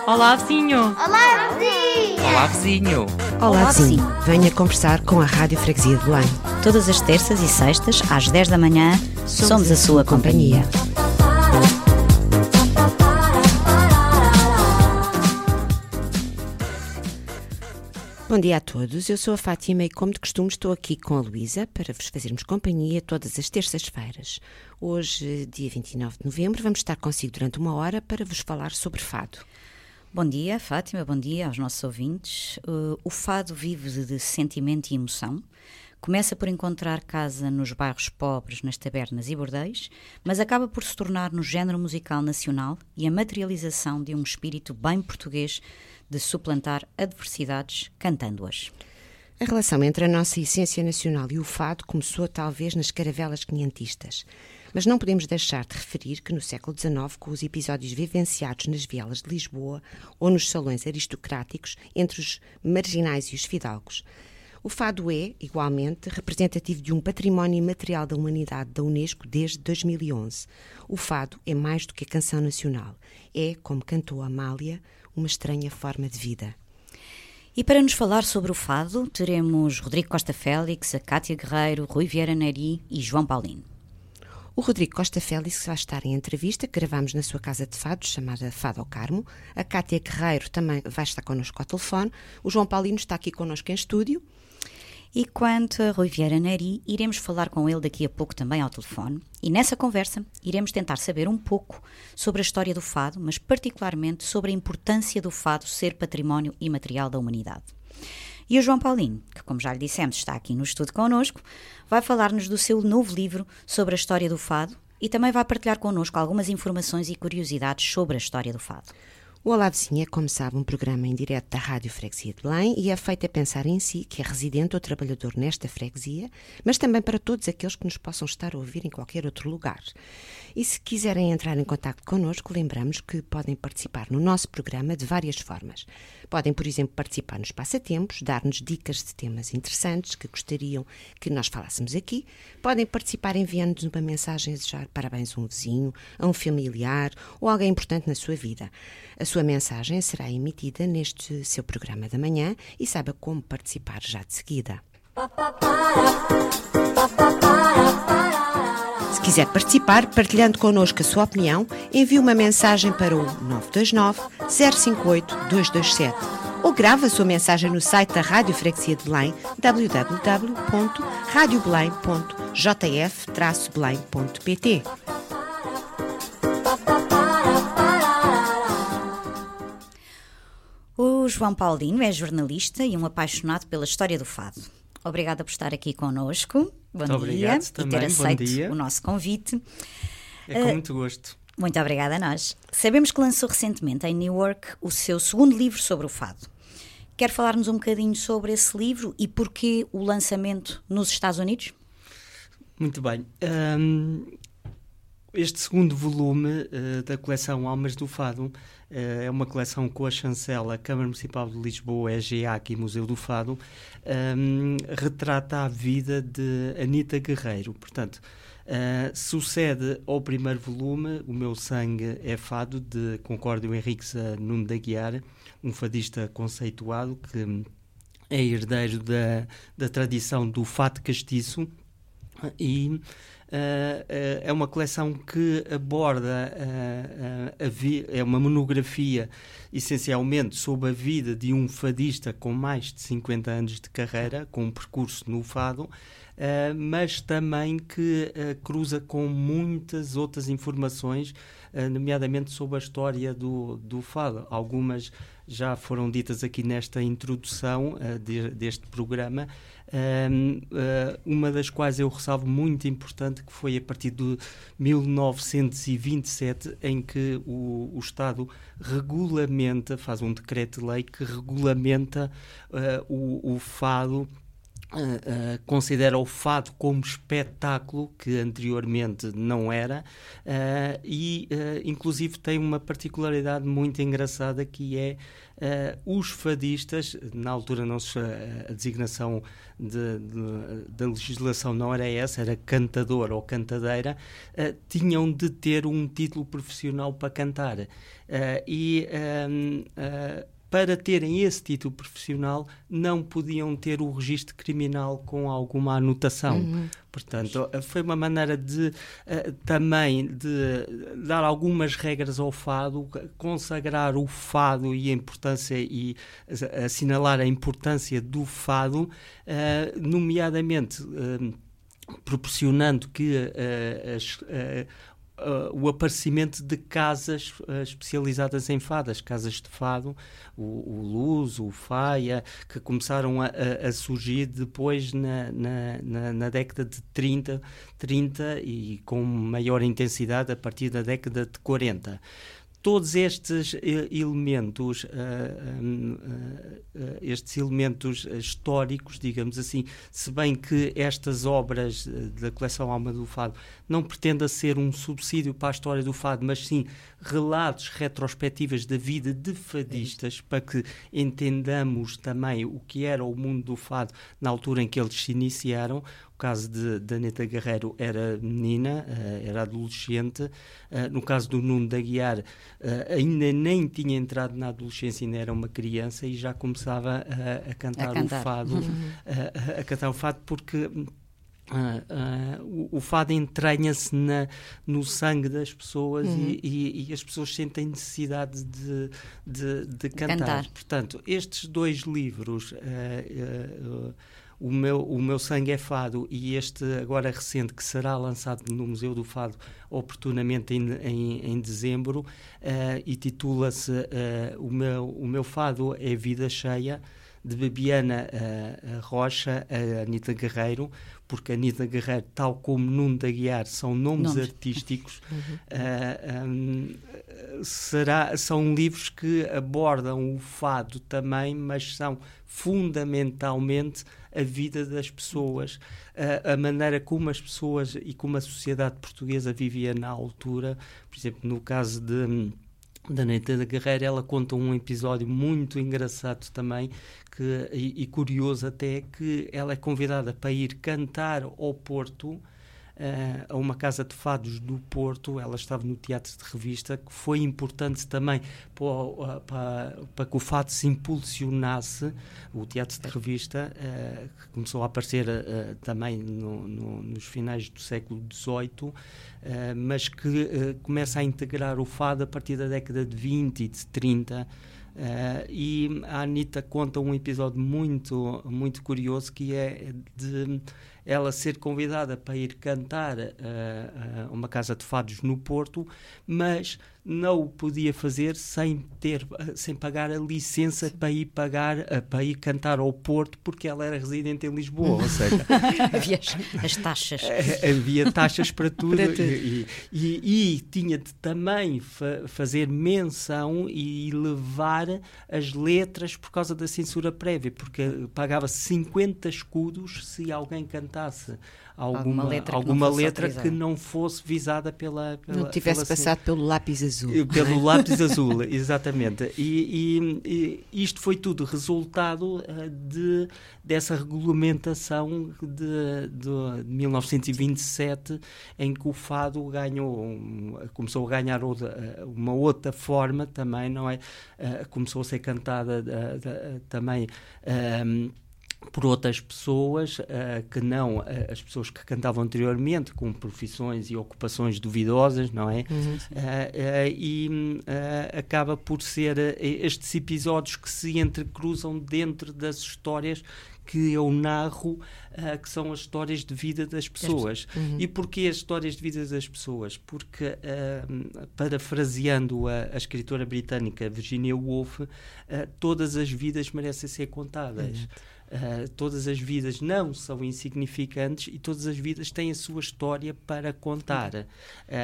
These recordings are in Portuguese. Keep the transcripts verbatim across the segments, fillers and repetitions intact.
Olá, vizinho! Olá, vizinho! Olá, vizinho! Olá, vizinho! Venha conversar com a Rádio Freguesia de Belém. Todas as terças e sextas, às dez da manhã, somos, somos a sua companhia. Bom dia a todos, eu sou a Fátima e, como de costume, estou aqui com a Luísa para vos fazermos companhia todas as terças-feiras. Hoje, dia vinte e nove de novembro, vamos estar consigo durante uma hora para vos falar sobre fado. Bom dia, Fátima, bom dia aos nossos ouvintes. Uh, o fado vive de sentimento e emoção. Começa por encontrar casa nos bairros pobres, nas tabernas e bordéis, mas acaba por se tornar no género musical nacional e a materialização de um espírito bem português de suplantar adversidades cantando-as. A relação entre a nossa essência nacional e o fado começou talvez nas caravelas quinhentistas, mas não podemos deixar de referir que no século dezenove, com os episódios vivenciados nas vielas de Lisboa ou nos salões aristocráticos entre os marginais e os fidalgos, o fado é, igualmente, representativo de um património imaterial da humanidade da Unesco desde dois mil e onze. O fado é mais do que a canção nacional. É, como cantou Amália, uma estranha forma de vida. E para nos falar sobre o fado, teremos Rodrigo Costa Félix, a Cátia Guerreiro, Rui Vieira Neri e João Paulino. O Rodrigo Costa Félix vai estar em entrevista que gravamos na sua casa de fado, chamada Fado ao Carmo. A Cátia Guerreiro também vai estar connosco ao telefone. O João Paulino está aqui connosco em estúdio. E quanto a Rui Vieira Neri, iremos falar com ele daqui a pouco também ao telefone. E nessa conversa iremos tentar saber um pouco sobre a história do fado, mas particularmente sobre a importância do fado ser património imaterial da humanidade. E o João Paulino, que como já lhe dissemos está aqui no estúdio connosco, vai falar-nos do seu novo livro sobre a história do fado e também vai partilhar connosco algumas informações e curiosidades sobre a história do fado. O Olá Vizinho é, como sabe, um programa em direto da Rádio Freguesia de Belém e é feito a pensar em si, que é residente ou trabalhador nesta freguesia, mas também para todos aqueles que nos possam estar a ouvir em qualquer outro lugar. E se quiserem entrar em contacto connosco, lembramos que podem participar no nosso programa de várias formas. Podem, por exemplo, participar nos passatempos, dar-nos dicas de temas interessantes que gostariam que nós falássemos aqui. Podem participar enviando-nos uma mensagem a desejar parabéns a um vizinho, a um familiar ou a alguém importante na sua vida. A sua mensagem será emitida neste seu programa da manhã e saiba como participar já de seguida. Se quiser participar, partilhando connosco a sua opinião, envie uma mensagem para o nove dois nove, zero cinco oito, dois dois sete ou grave a sua mensagem no site da Rádio Freguesia de Belém, w w w ponto radio belém ponto j f traço belém ponto p t. O João Paulino é jornalista e um apaixonado pela história do fado. Obrigada por estar aqui connosco. Bom muito dia obrigado e também. ter aceito Bom dia. o nosso convite. É com uh, muito gosto. Muito obrigada a nós. Sabemos que lançou recentemente em Newark o seu segundo livro sobre o fado. Quer falar-nos um bocadinho sobre esse livro e porquê o lançamento nos Estados Unidos? Muito bem. Um, este segundo volume uh, da coleção Almas do Fado uh, é uma coleção com a chancela Câmara Municipal de Lisboa, E G A C e Museu do Fado, um, retrata a vida de Anita Guerreiro. Portanto, uh, sucede ao primeiro volume, O Meu Sangue é Fado, de Concórdio Henriques a Nuno da Guiar, um fadista conceituado que é herdeiro da, da tradição do fado castiço e Uh, uh, é uma coleção que aborda, uh, uh, a vi- é uma monografia essencialmente sobre a vida de um fadista com mais de cinquenta anos de carreira, com um percurso no fado, uh, mas também que uh, cruza com muitas outras informações, uh, nomeadamente sobre a história do, do fado. Algumas já foram ditas aqui nesta introdução uh, de, deste programa, Um, uh, uma das quais eu ressalvo muito importante, que foi a partir de mil novecentos e vinte e sete, em que o, o Estado regulamenta, faz um decreto-lei que regulamenta uh, o, o fado Uh, uh, considera o fado como espetáculo que anteriormente não era, uh, e uh, inclusive tem uma particularidade muito engraçada, que é uh, os fadistas, na altura não se, a designação de, de, da legislação não era essa, era cantador ou cantadeira, uh, tinham de ter um título profissional para cantar, uh, e um, uh, para terem esse título profissional, não podiam ter o registro criminal com alguma anotação. Uhum. Portanto, foi uma maneira de uh, também de dar algumas regras ao fado, consagrar o fado e a importância, e assinalar a importância do fado, uh, nomeadamente uh, proporcionando que uh, as uh, Uh, o aparecimento de casas uh, especializadas em fadas, casas de fado, o, o Luz, o Faia, que começaram a, a, a surgir depois na, na, na, na década de trinta, trinta e com maior intensidade a partir da década de quarenta. Todos estes elementos, uh, um, uh, estes elementos históricos, digamos assim, se bem que estas obras da coleção Alma do Fado não pretendem ser um subsídio para a história do fado, mas sim relatos retrospectivos da vida de fadistas, para que entendamos também o que era o mundo do fado na altura em que eles se iniciaram. O caso de, de Anita Guerreiro era menina, uh, era adolescente. Uh, no caso do Nuno da Aguiar, uh, ainda nem tinha entrado na adolescência, ainda era uma criança e já começava a, a, cantar, a cantar o fado, uhum. a, a cantar o fado, porque Uh, uh, o, o fado entranha-se na, no sangue das pessoas, uhum. e, e, e as pessoas sentem necessidade de, de, de cantar. cantar. Portanto, estes dois livros, uh, uh, uh, o, meu, o Meu Sangue é Fado, e este agora recente, que será lançado no Museu do Fado oportunamente em, em, em dezembro, uh, e titula-se uh, o, meu, o Meu Fado é Vida Cheia, de Babiana uh, Rocha, a Anita Guerreiro, porque a Anita Guerreiro, tal como Nuno da Aguiar, são nomes, nomes. artísticos. Uhum. Uh, um, será, são livros que abordam o fado também, mas são fundamentalmente a vida das pessoas, uh, a maneira como as pessoas e como a sociedade portuguesa vivia na altura. Por exemplo, no caso de da Anita Guerreiro, ela conta um episódio muito engraçado também, que, e, e curioso até, que ela é convidada para ir cantar ao Porto, Uh, a uma casa de fados do Porto. Ela estava no Teatro de Revista, que foi importante também para, para, para que o fado se impulsionasse. O Teatro de Revista, uh, que começou a aparecer uh, também no, no, nos finais do século dezoito, uh, mas que uh, começa a integrar o fado a partir da década de vinte e de trinta. Uh, e a Anita conta um episódio muito, muito curioso, que é de ela ser convidada para ir cantar a uh, uh, uma casa de fados no Porto, mas não o podia fazer sem, ter, sem pagar a licença para ir, pagar, uh, para ir cantar ao Porto, porque ela era residente em Lisboa, ou seja... havia as taxas. Havia taxas para tudo, para tudo. E, e, e tinha de também fa- fazer menção e levar as letras por causa da censura prévia, porque pagava cinquenta escudos se alguém cantasse alguma, alguma letra, alguma que, não letra que não fosse visada pela... pela não tivesse pela, passado pelo lápis azul. Pelo é? lápis azul, exatamente. E, e, e isto foi tudo resultado uh, de, dessa regulamentação de, de mil novecentos e vinte e sete, em que o fado ganhou, um, começou a ganhar outra, uma outra forma também, não é? Uh, começou a ser cantada uh, uh, também... Um, por outras pessoas, uh, que não uh, as pessoas que cantavam anteriormente, com profissões e ocupações duvidosas, não é? Uhum, uh, uh, e uh, acaba por ser uh, estes episódios que se entrecruzam dentro das histórias que eu narro, uh, que são as histórias de vida das pessoas. Uhum. E porquê as histórias de vida das pessoas? Porque, uh, parafraseando a, a escritora britânica Virginia Woolf, uh, todas as vidas merecem ser contadas. Uhum. Uh, todas as vidas não são insignificantes e todas as vidas têm a sua história para contar. Uh,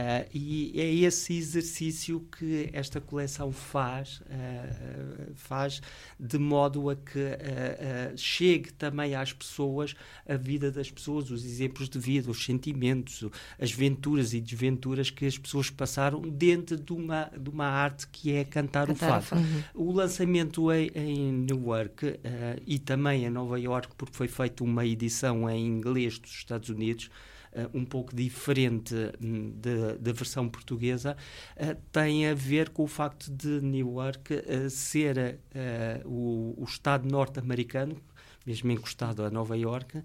e é esse exercício que esta coleção faz, uh, faz de modo a que uh, uh, chegue explique também às pessoas a vida das pessoas, os exemplos de vida, os sentimentos, as venturas e desventuras que as pessoas passaram dentro de uma, de uma arte que é cantar, cantar o fado. Uhum. O lançamento em, em Newark uh, e também em Nova Iorque, porque foi feita uma edição em inglês dos Estados Unidos, Uh, um pouco diferente um, da versão portuguesa, uh, tem a ver com o facto de Newark uh, ser uh, o, o estado norte-americano, mesmo encostado a Nova Iorque, uh,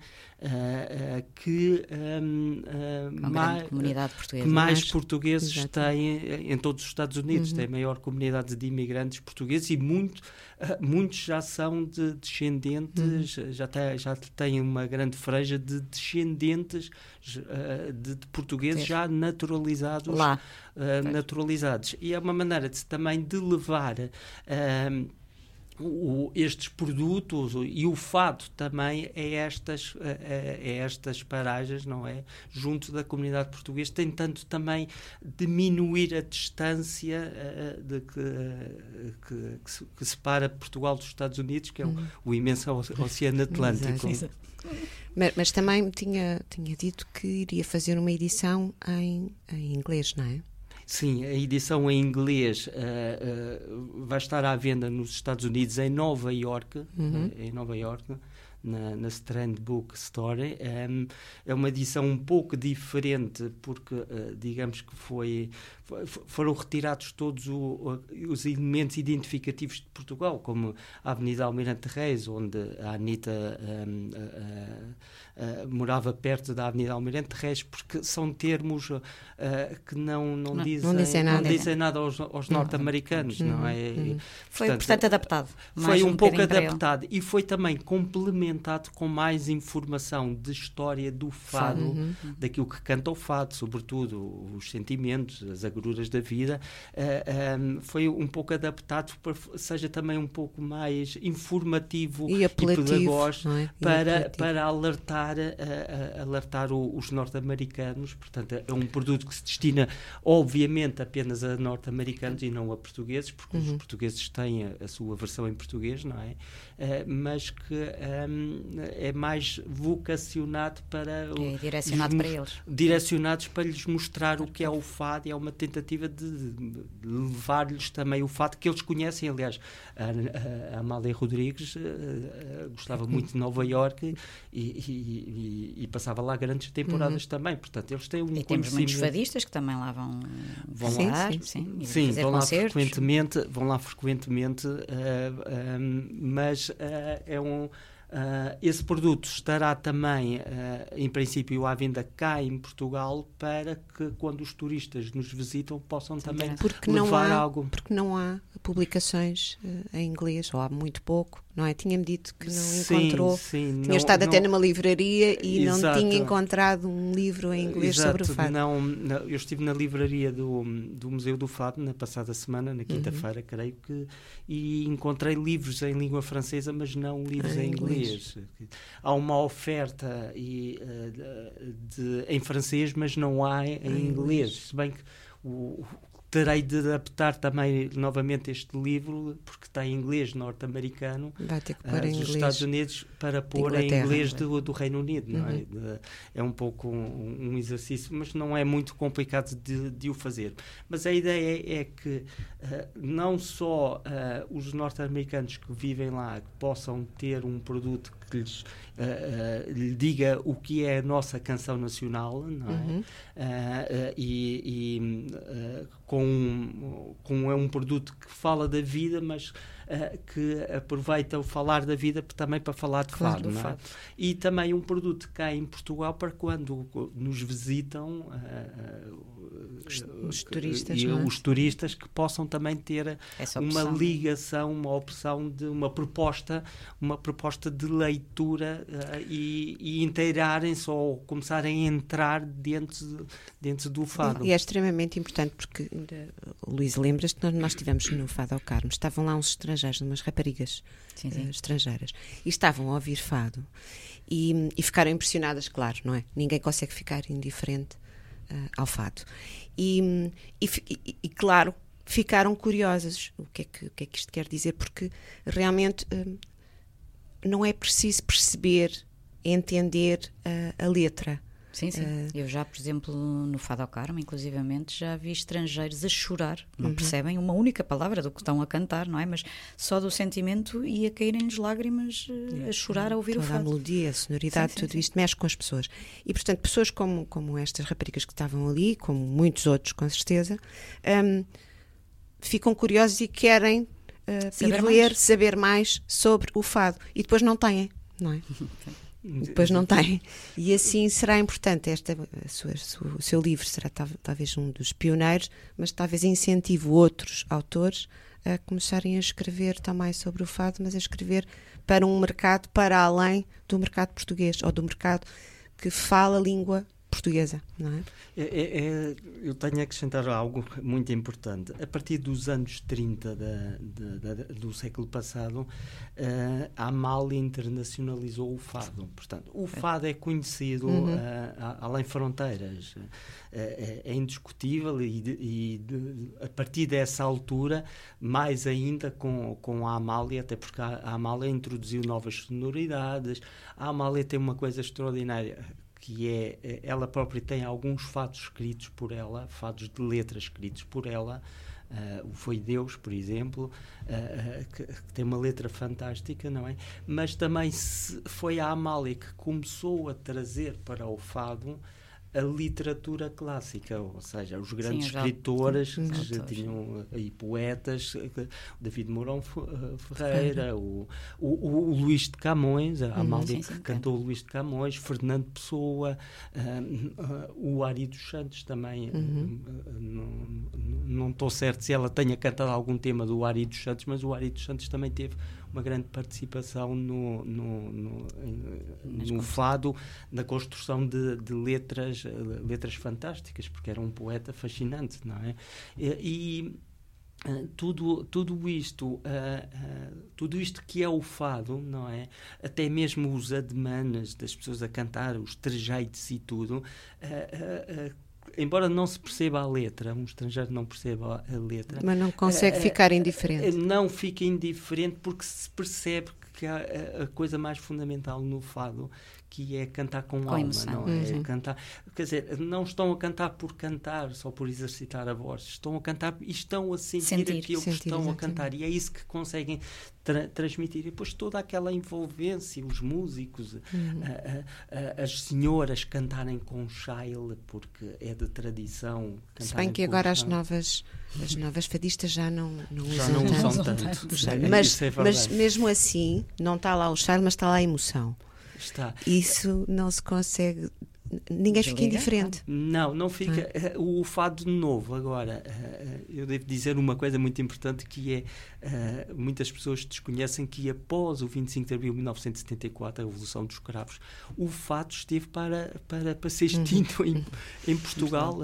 uh, que um, uh, mais, comunidade portuguesa. que mais mais portugueses exato. têm em todos os Estados Unidos. Uhum. Tem a maior comunidade de imigrantes portugueses e muito, uh, muitos já são de descendentes, uhum. já, tem, já têm uma grande freja de descendentes uh, de, de portugueses Ter. já naturalizados. Lá. Uh, naturalizados. E é uma maneira de, também de levar... Uh, O, estes produtos e o fado também é estas, é, é estas paragens, não é? Junto da comunidade portuguesa, tentando também diminuir a distância uh, de que, uh, que, que, se, que separa Portugal dos Estados Unidos, que é o, o imenso Oceano Atlântico. Exato. Mas, mas também tinha, tinha dito que iria fazer uma edição em, em inglês, não é? Sim, a edição em inglês uh, uh, vai estar à venda nos Estados Unidos, em Nova Iorque, uhum. uh, em Nova Iorque, na, na Strand Book Store. Um, é uma edição um pouco diferente porque, uh, digamos que foi, foi, foram retirados todos o, os elementos identificativos de Portugal, como a Avenida Almirante Reis, onde a Anita um, uh, uh, morava perto da Avenida Almirante Reis, porque são termos uh, que não, não, não, dizem, não dizem nada, não dizem nada aos, aos norte-americanos. Uhum. Não é? Uhum. Foi, portanto, portanto adaptado. Foi um, um pouco adaptado e foi também complementado com mais informação de história do fado, uhum. daquilo que canta o fado, sobretudo os sentimentos, as agruras da vida. Uh, um, foi um pouco adaptado para seja também um pouco mais informativo e, e pedagógico, é? para, para alertar, uh, uh, alertar o, os norte-americanos. Portanto, é um produto que se destina obviamente apenas a norte-americanos e não a portugueses, porque uhum. os portugueses têm a, a sua versão em português, não é? Uh, mas que um, é mais vocacionado para... É direcionado para eles. Direcionados para lhes mostrar o que é o fado, e é uma tentativa de, de levar-lhes também o fado que eles conhecem. Aliás, a, a Amália Rodrigues uh, uh, gostava muito de Nova Iorque e, e, e, e passava lá grandes temporadas uhum. também. Portanto, eles têm um e temos muitos fadistas que também lá vão, vão falar, sim, sim, sim, sim, fazer vão concertos. lá frequentemente, vão lá frequentemente, uh, um, mas uh, é um Uh, esse produto estará também, uh, em princípio, à venda cá em Portugal, para que quando os turistas nos visitam possam também porque levar não há, algo. Porque não há publicações uh, em inglês, ou há muito pouco, não é? Tinha-me dito que não sim, encontrou, sim, tinha não, estado não, até numa livraria e exato. não tinha encontrado um livro em inglês exato, sobre o fado. Não, não, eu estive na livraria do, do Museu do Fado na passada semana, na quinta-feira, uhum. creio que, e encontrei livros em língua francesa, mas não livros ah, em inglês. inglês. Há uma oferta e, uh, de, em francês, mas não há em, em inglês. Se bem que o, terei de adaptar também novamente este livro, porque está em inglês norte-americano, vai ter que pôr uh, em dos inglês Estados Unidos, para pôr em inglês do, do Reino Unido. Não é? Uhum. É um pouco um, um exercício, mas não é muito complicado de, de o fazer. Mas a ideia é que uh, não só uh, os norte-americanos que vivem lá que possam ter um produto que lhes uh, uh, lhe diga o que é a nossa canção nacional, não é? Uhum. Uh, uh, e, e uh, com, com é um produto que fala da vida, mas uh, que aproveita o falar da vida também para falar de claro, fado, não é? fado. E também um produto cá em Portugal para quando nos visitam uh, os, os turistas, e não é? os turistas que possam também ter uma ligação, uma opção de uma proposta, uma proposta de leitura uh, e, e inteirarem-se ou começarem a entrar dentro, dentro do fado. E é extremamente importante porque, Luís, lembras-te que nós estivemos no Fado ao Carmo, estavam lá uns estrangeiros, umas raparigas sim, sim. Uh, estrangeiras, e estavam a ouvir fado e, e ficaram impressionadas, claro, não é? Ninguém consegue ficar indiferente uh, ao fado. E, e, e, e claro, ficaram curiosas. O que, é que, o que é que isto quer dizer? Porque realmente uh, não é preciso perceber, entender a, a letra. Sim, sim. Uh, eu já, por exemplo, no Fado ao Carmo, inclusivamente, já vi estrangeiros a chorar. Não uhum. percebem uma única palavra do que estão a cantar, não é? Mas só do sentimento e a caírem-lhes lágrimas uh, a chorar a ouvir Toda o fado. A melodia, a sonoridade, sim, sim, tudo sim. isto mexe com as pessoas. E, portanto, pessoas como, como estas raparigas que estavam ali, como muitos outros, com certeza, um, ficam curiosos e querem uh, ir ler, mais. saber mais sobre o fado. E depois não têm, não é? Depois não tem. E assim será importante. Esta, a sua, a sua, o seu livro será talvez um dos pioneiros, mas talvez incentivo outros autores a começarem a escrever também sobre o fado, mas a escrever para um mercado para além do mercado português, ou do mercado que fala a língua portuguesa, não é? É, é, é, eu tenho a acrescentar algo muito importante. A partir dos anos trinta da, da, da, do século passado, uh, a Amália internacionalizou o fado. Portanto, o fado é conhecido uhum. uh, além fronteiras. Uh, é, é indiscutível e, de, e de, a partir dessa altura, mais ainda com, com a Amália, até porque a, a Amália introduziu novas sonoridades. A Amália tem uma coisa extraordinária, que é, ela própria tem alguns fados escritos por ela, fados de letras escritos por ela, uh, o Foi Deus, por exemplo, uh, que, que tem uma letra fantástica, não é? Mas também se, foi a Amália que começou a trazer para o fado a literatura clássica, ou seja, os grandes sim, escritores já, que já tinham aí poetas, David Mourão Ferreira, o, o, o Luís de Camões, a Amália que cantou o Luís de Camões, Fernando Pessoa, uh, uh, o Ari dos Santos também, uhum. uh, não estou certo se ela tenha cantado algum tema do Ari dos Santos, mas o Ari dos Santos também teve uma grande participação no, no, no, no fado, na construção de, de letras, letras fantásticas, porque era um poeta fascinante, não é? E, e uh, tudo, tudo isto, uh, uh, tudo isto que é o fado, não é? Até mesmo os ademanes das pessoas a cantar, os trejeitos e tudo, uh, uh, uh, embora não se perceba a letra, um estrangeiro não perceba a letra, mas não consegue uh, ficar indiferente. Não fica indiferente porque se percebe que há a, a coisa mais fundamental no fado, que é cantar com, com alma, emoção. Não é? Uhum. Cantar, quer dizer, não estão a cantar por cantar, só por exercitar a voz, estão a cantar e estão a sentir, sentir aquilo sentir, que estão exatamente. a cantar, e é isso que conseguem tra- transmitir. E depois toda aquela envolvência, os músicos, uhum. a, a, a, as senhoras cantarem com Chaile, porque é de tradição. Se bem que agora as novas, as novas fadistas já não, não já usam não tanto. Usam tanto. tanto. Mas, é mas mesmo assim, não está lá o Chaile, mas está lá a emoção. Está. Isso não se consegue, ninguém fica indiferente. Não, não fica. Ah. O fado novo, agora, eu devo dizer uma coisa muito importante, que é, muitas pessoas desconhecem que após o vinte e cinco de abril de mil novecentos e setenta e quatro, a Revolução dos Cravos, o fado esteve para, para, para ser extinto uhum. em, em Portugal.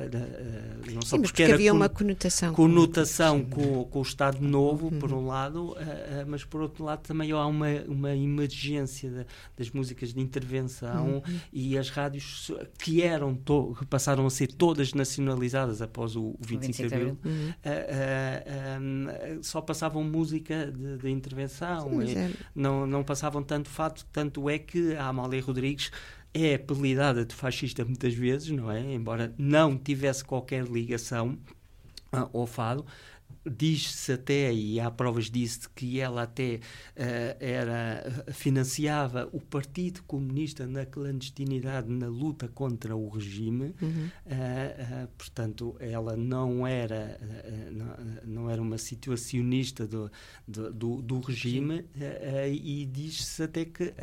Não só Sim, porque, porque era havia con- uma conotação. Conotação com, com, com o Estado Novo, uhum. por um lado, mas por outro lado também há uma, uma emergência de, das músicas de intervenção uhum. e as rádios que eram to- que passaram a ser todas nacionalizadas após o, o vinte e cinco de abril, uhum. uh, uh, um, só passavam música de, de intervenção. Sim, é. não, não passavam tanto fado, tanto é que a Amália Rodrigues é apelidada de fascista muitas vezes, não é? Embora não tivesse qualquer ligação uh, ao fado. Diz-se até, e há provas disso, que ela até uh, era, financiava o Partido Comunista na clandestinidade, na luta contra o regime. Uhum. Uh, uh, portanto, ela não era, uh, não, não era uma situacionista do, do, do, do regime, uh, uh, e diz-se até que uh,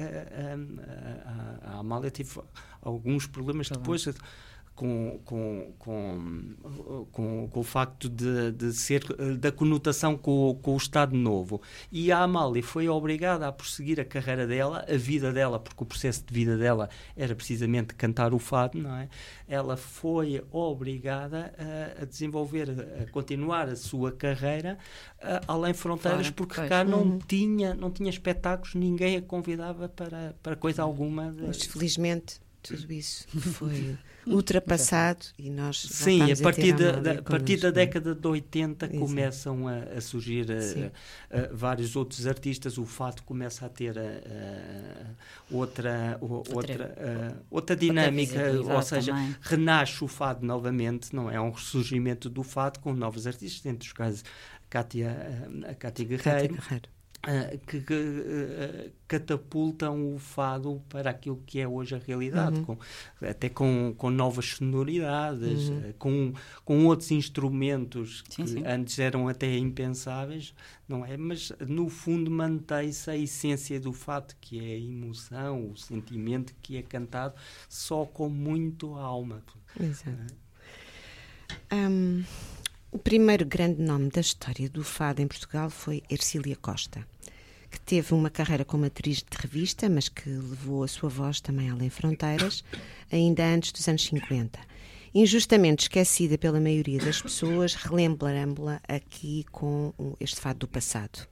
uh, a, a Amália teve alguns problemas tá depois... Com, com, com, com, com o facto de, de ser da conotação com, com o Estado Novo. E a Amália foi obrigada a prosseguir a carreira dela, a vida dela, porque o processo de vida dela era precisamente cantar o fado, não é? Ela foi obrigada a, a desenvolver, a continuar a sua carreira a, além fronteiras, Fora, porque pois. cá não, uhum. tinha, não tinha espetáculos, ninguém a convidava para, para coisa alguma. De... Mas felizmente tudo isso foi ultrapassado e nós sim, a partir a da, da, a partir da década de oitenta Exato. Começam a, a surgir a, a, a vários outros artistas, o fado começa a ter a, a, outra, o, outra, outra, a, outra dinâmica, outra ou seja, também. Renasce o fado novamente, não é? É um ressurgimento do fado com novos artistas, entre os casos Cátia, a Cátia Guerreiro. Cátia Guerreiro. Uh, que, que uh, catapultam o fado para aquilo que é hoje a realidade, uhum. com, até com, com novas sonoridades, uhum. uh, com, com outros instrumentos sim, que sim. antes eram até impensáveis, não é? Mas no fundo mantém-se a essência do fado, que é a emoção, o sentimento que é cantado só com muito alma. Exato. Uh, um... O primeiro grande nome da história do fado em Portugal foi Ercília Costa, que teve uma carreira como atriz de revista, mas que levou a sua voz também além fronteiras, ainda antes dos anos cinquenta. Injustamente esquecida pela maioria das pessoas, relembramos-la aqui com este fado do passado.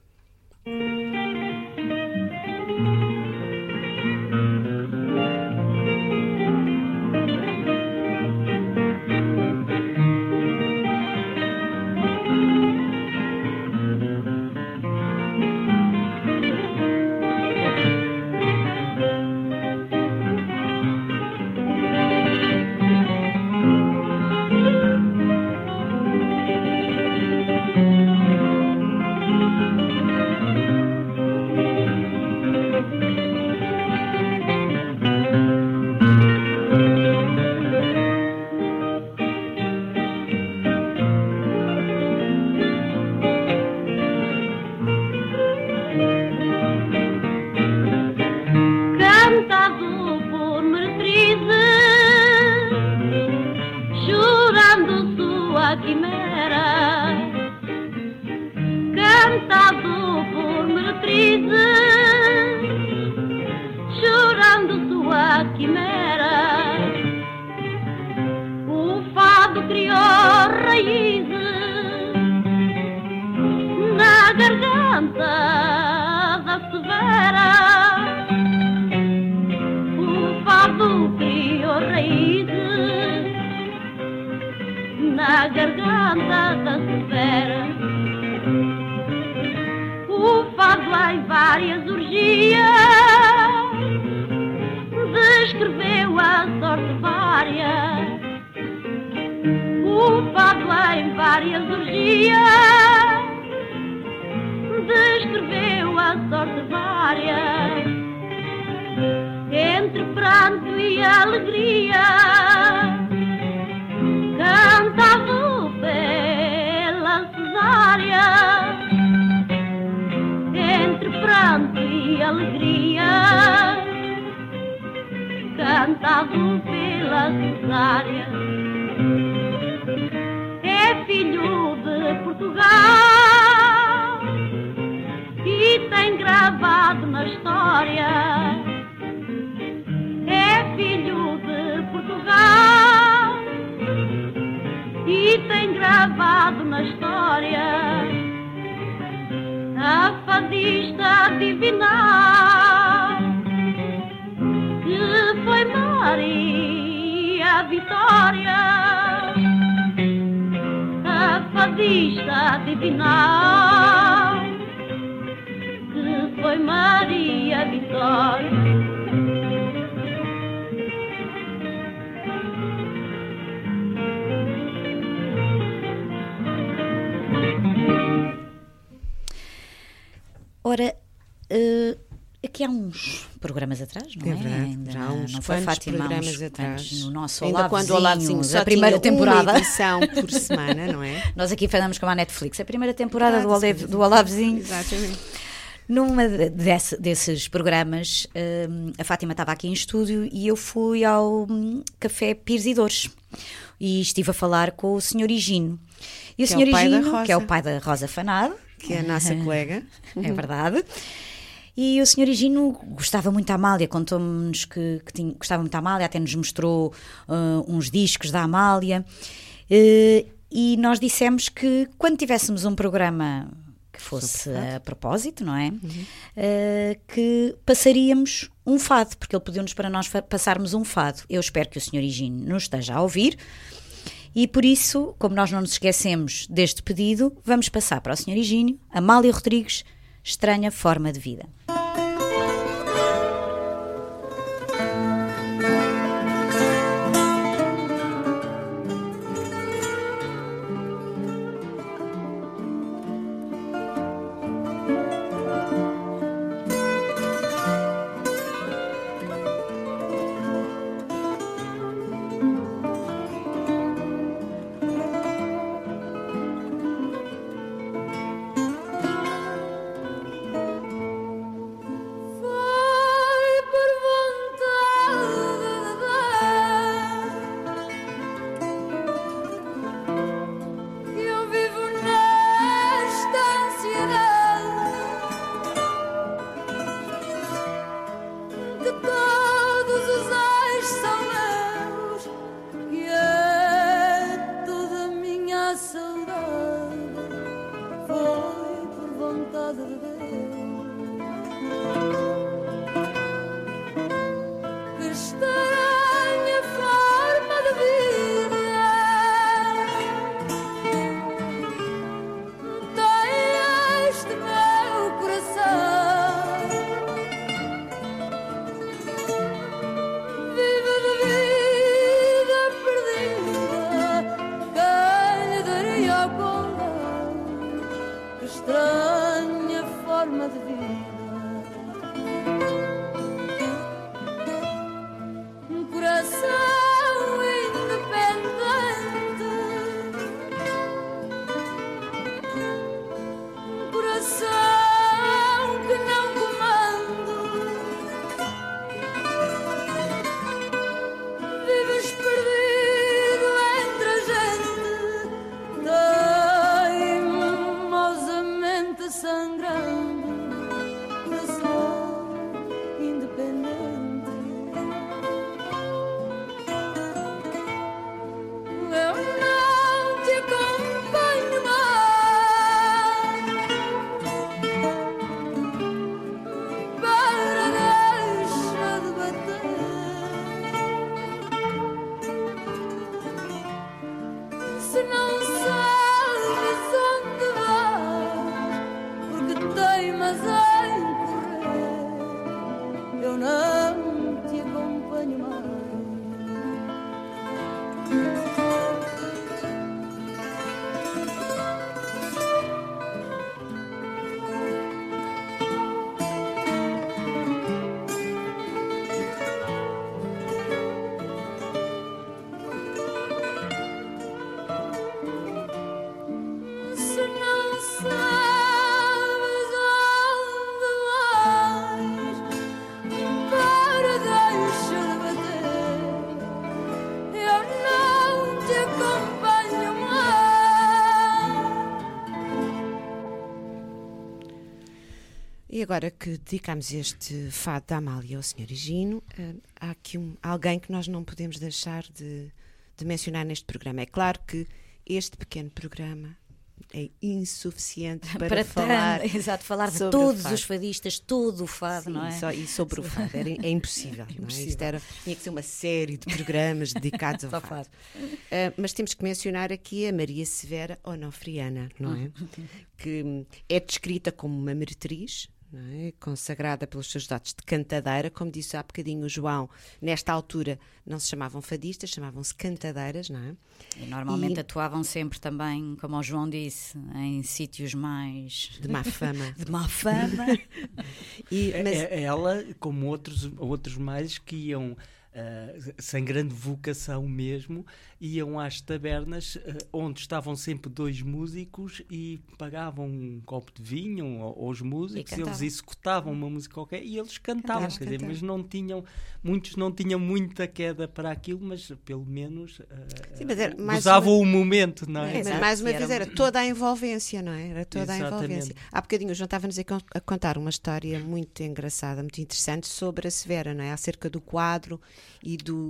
Cantado pela cesárea, é filho de Portugal e tem gravado na história. É filho de Portugal e tem gravado na história. A fadista divinal que foi Maria Vitória, a fadista divinal que foi Maria Vitória. Ora, uh, aqui há uns programas atrás, não é? É verdade, ainda já há uns não foi Fátima, programas uns, atrás. No nosso ainda quando o Olavezinho só da primeira tinha temporada. Uma edição por semana, não é? Nós aqui falamos com a Netflix, a primeira temporada Verdade, do, Olave, do Olavezinho. Exatamente. Numa desse, desses programas, um, a Fátima estava aqui em estúdio e eu fui ao um, Café Pires e Dores e estive a falar com o senhor Higino. E o senhor Higino, que é o pai da Rosa Fanado, que é a nossa colega. É verdade. E o senhor Higino gostava muito da Amália, contou-nos que, que tinha, gostava muito da Amália, até nos mostrou uh, uns discos da Amália. Uh, e nós dissemos que quando tivéssemos um programa que fosse a propósito, não é? Uhum. Uh, que passaríamos um fado, porque ele pediu-nos para nós passarmos um fado. Eu espero que o senhor Higino nos esteja a ouvir e por isso, como nós não nos esquecemos deste pedido, vamos passar para o senhor Higino, Amália Rodrigues, Estranha Forma de Vida. E agora que dedicamos este fado da Amália ao senhor Higino, uh, há aqui um, alguém que nós não podemos deixar de, de mencionar neste programa. É claro que este pequeno programa é insuficiente para, para falar, tanto, exato, falar de todos os fadistas, todo o fado, Sim, não é? Só, e sobre o fado, era, é impossível. Não é? Isto era, tinha que ser uma série de programas dedicados ao fado. fado. Uh, mas temos que mencionar aqui a Maria Severa Onofriana, não é? Que é descrita como uma meretriz, não é? Consagrada pelos seus dotes de cantadeira, como disse há bocadinho o João, nesta altura não se chamavam fadistas, chamavam-se cantadeiras, não é? E normalmente e... atuavam sempre também, como o João disse, em sítios mais... de má fama. de má fama. e, mas... Ela, como outros, outros mais que iam... Uh, sem grande vocação mesmo, iam às tabernas uh, onde estavam sempre dois músicos e pagavam um copo de vinho aos músicos, e eles executavam uma música qualquer e eles cantavam, quer dizer, mas não tinham, muitos não tinham muita queda para aquilo, mas pelo menos uh, Sim, mas era, mais usavam uma... o momento, não é? é mas mais uma vez era toda a envolvência, não é? Era toda Exatamente. a envolvência. Há bocadinho o João estava-nos a contar uma história muito engraçada, muito interessante sobre a Severa, não é? Acerca do quadro e do,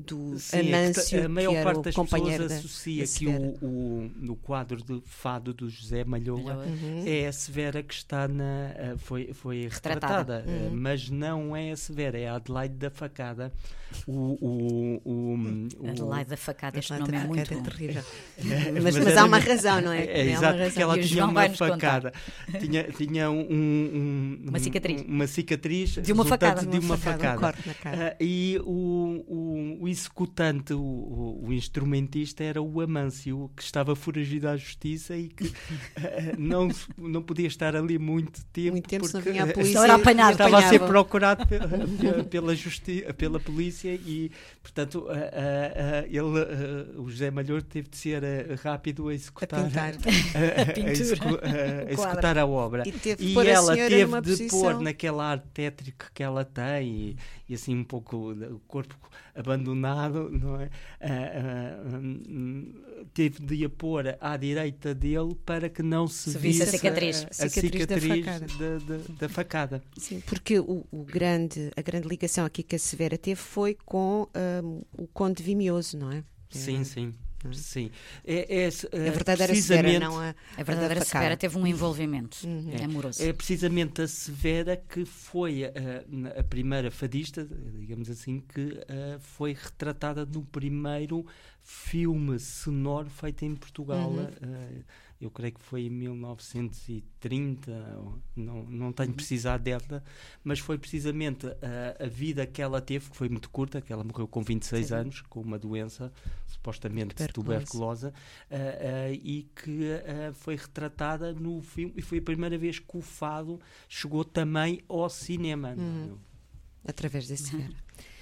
do Sim, Amâncio, é que a maior que era parte o das companheiro pessoas da, associa da que o, o, no quadro de fado do José Malhoa Uhum. é a Severa que está na eh, foi, foi retratada, Retratada. eh, Uhum. mas não é a Severa, é a Adelaide da Facada. O, o, o, o, Adelaide da Facada, este Adelaide nome é da muito Facada bom. é terrível. É, mas, mas era- há uma razão, não é? É, Há uma exato, razão. porque ela E o tinha João uma vai-nos contar. facada, tinha, tinha um, um- Uma cicatriz. uma cicatriz De uma resultante facada. de uma facada, um facada. corte na cara. Ah, e o, o, o executante, o, o, o instrumentista, era o Amâncio, que estava foragido à justiça e que ah, não, se- não podia estar ali muito tempo, Muito tempo, se não porque vinha a ah, polícia. Só era apanhado. estava a ser apanhava. procurado pe- pe- pela, justi pela polícia e, portanto, ah, ah, ah, ele, ah, o José Malhoa teve de ser ah, rápido a executar A pintar. a, a- a pintura. execu- a- a executar a obra. E teve de E pôr a ela senhora teve numa de posição- pôr naquele ar tétrico que ela tem e, e assim um pouco o corpo abandonado, não é? Ah, ah, hum, teve de a pôr à direita dele para que não se, Se visse a visse cicatriz. a, a Cicatriz da cicatriz facada. da, da- da facada. Sim, porque o, o grande, a grande ligação aqui que a Severa teve foi com hum, o Conde Vimioso, não é? Sim, sim. Não é? Sim. É, é, A verdadeira Severa, precisamente- não a, A verdadeira da facada. Severa teve um envolvimento É. amoroso. É precisamente a Severa que foi a, a primeira fadista, digamos assim, que uh, foi retratada no primeiro filme sonoro feito em Portugal. Uhum. Uh, eu creio que foi em mil novecentos e trinta, não, não tenho precisado dela, mas foi precisamente a, a vida que ela teve, que foi muito curta, que ela morreu com vinte e seis Sim. anos, com uma doença, supostamente Tuberculose. tuberculosa, uh, uh, e que uh, foi retratada no filme, e foi a primeira vez que o fado chegou também ao cinema. Uhum. Através da Severa.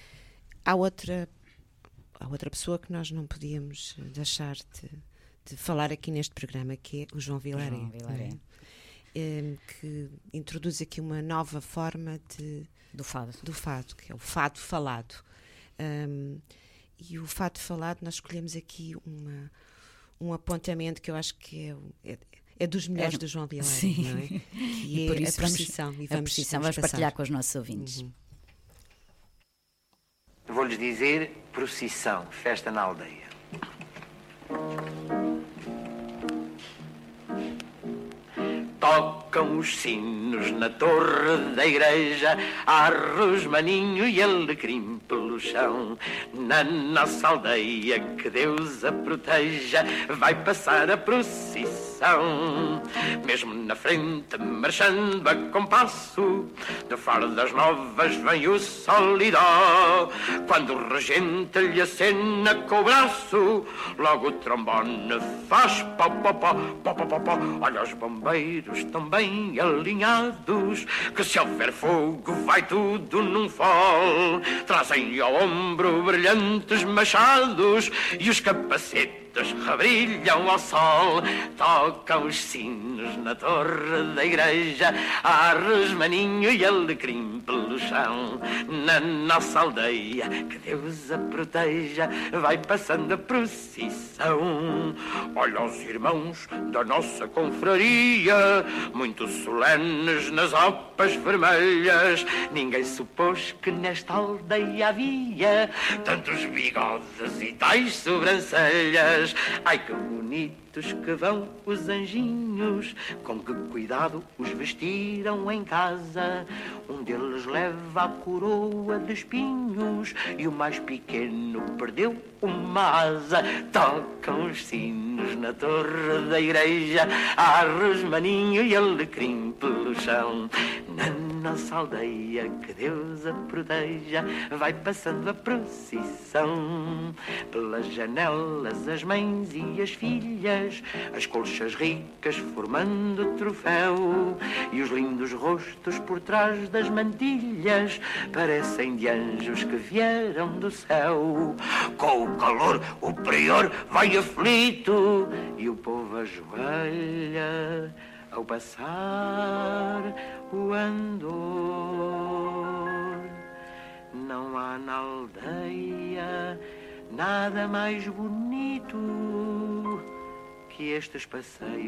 Há outra, há outra pessoa que nós não podíamos deixar de, de falar aqui neste programa, que é o João Vilaré. João Vilaré. É, que introduz aqui uma nova forma de, Do fado. do fado, que é o fado falado. Um, e o fado falado, nós escolhemos aqui uma, um apontamento que eu acho que é, o- é, é dos melhores É, do João Vilaré, sim. não é? Que E é por a isso vamos- procissão. E A precisão vamos passar. partilhar com os nossos ouvintes. Uhum. Vou-lhes dizer procissão, festa na aldeia. Tocam os sinos na torre da igreja, arroz, maninho e alecrim pelo chão. Na nossa aldeia, que Deus a proteja, vai passar a procissão. Mesmo na frente, marchando a compasso, do faro das novas vem o solidó. Quando o regente lhe acena com o braço, logo o trombone faz pó, pó, pó, pó, pó, pó, pó. Olha os bombeiros tão bem alinhados, que se houver fogo vai tudo num fol. Trazem ao ombro brilhantes machados e os capacetes rebrilham ao sol. Tocam os sinos na torre da igreja, arroz, maninho e alecrim pelo chão. Na nossa aldeia, que Deus a proteja, vai passando a procissão. Olha os irmãos da nossa confraria, muito solenes nas opas vermelhas. Ninguém supôs que nesta aldeia havia tantos bigodes e tais sobrancelhas. Ai, que bonitos que vão os anjinhos, com que cuidado os vestiram em casa. Um deles leva a coroa de espinhos e o mais pequeno perdeu uma asa. Tocam os sinos na torre da igreja, arroz, maninho e alecrim pelo chão. Na nossa aldeia, que Deus a proteja, vai passando a procissão. Pelas janelas as mães e as filhas, as colchas ricas formando troféu, e os lindos rostos por trás das mantilhas parecem de anjos que vieram do céu. Com o calor o prior vai aflito e o povo ajoelha ao passar o andor. Não há na aldeia nada mais bonito que estes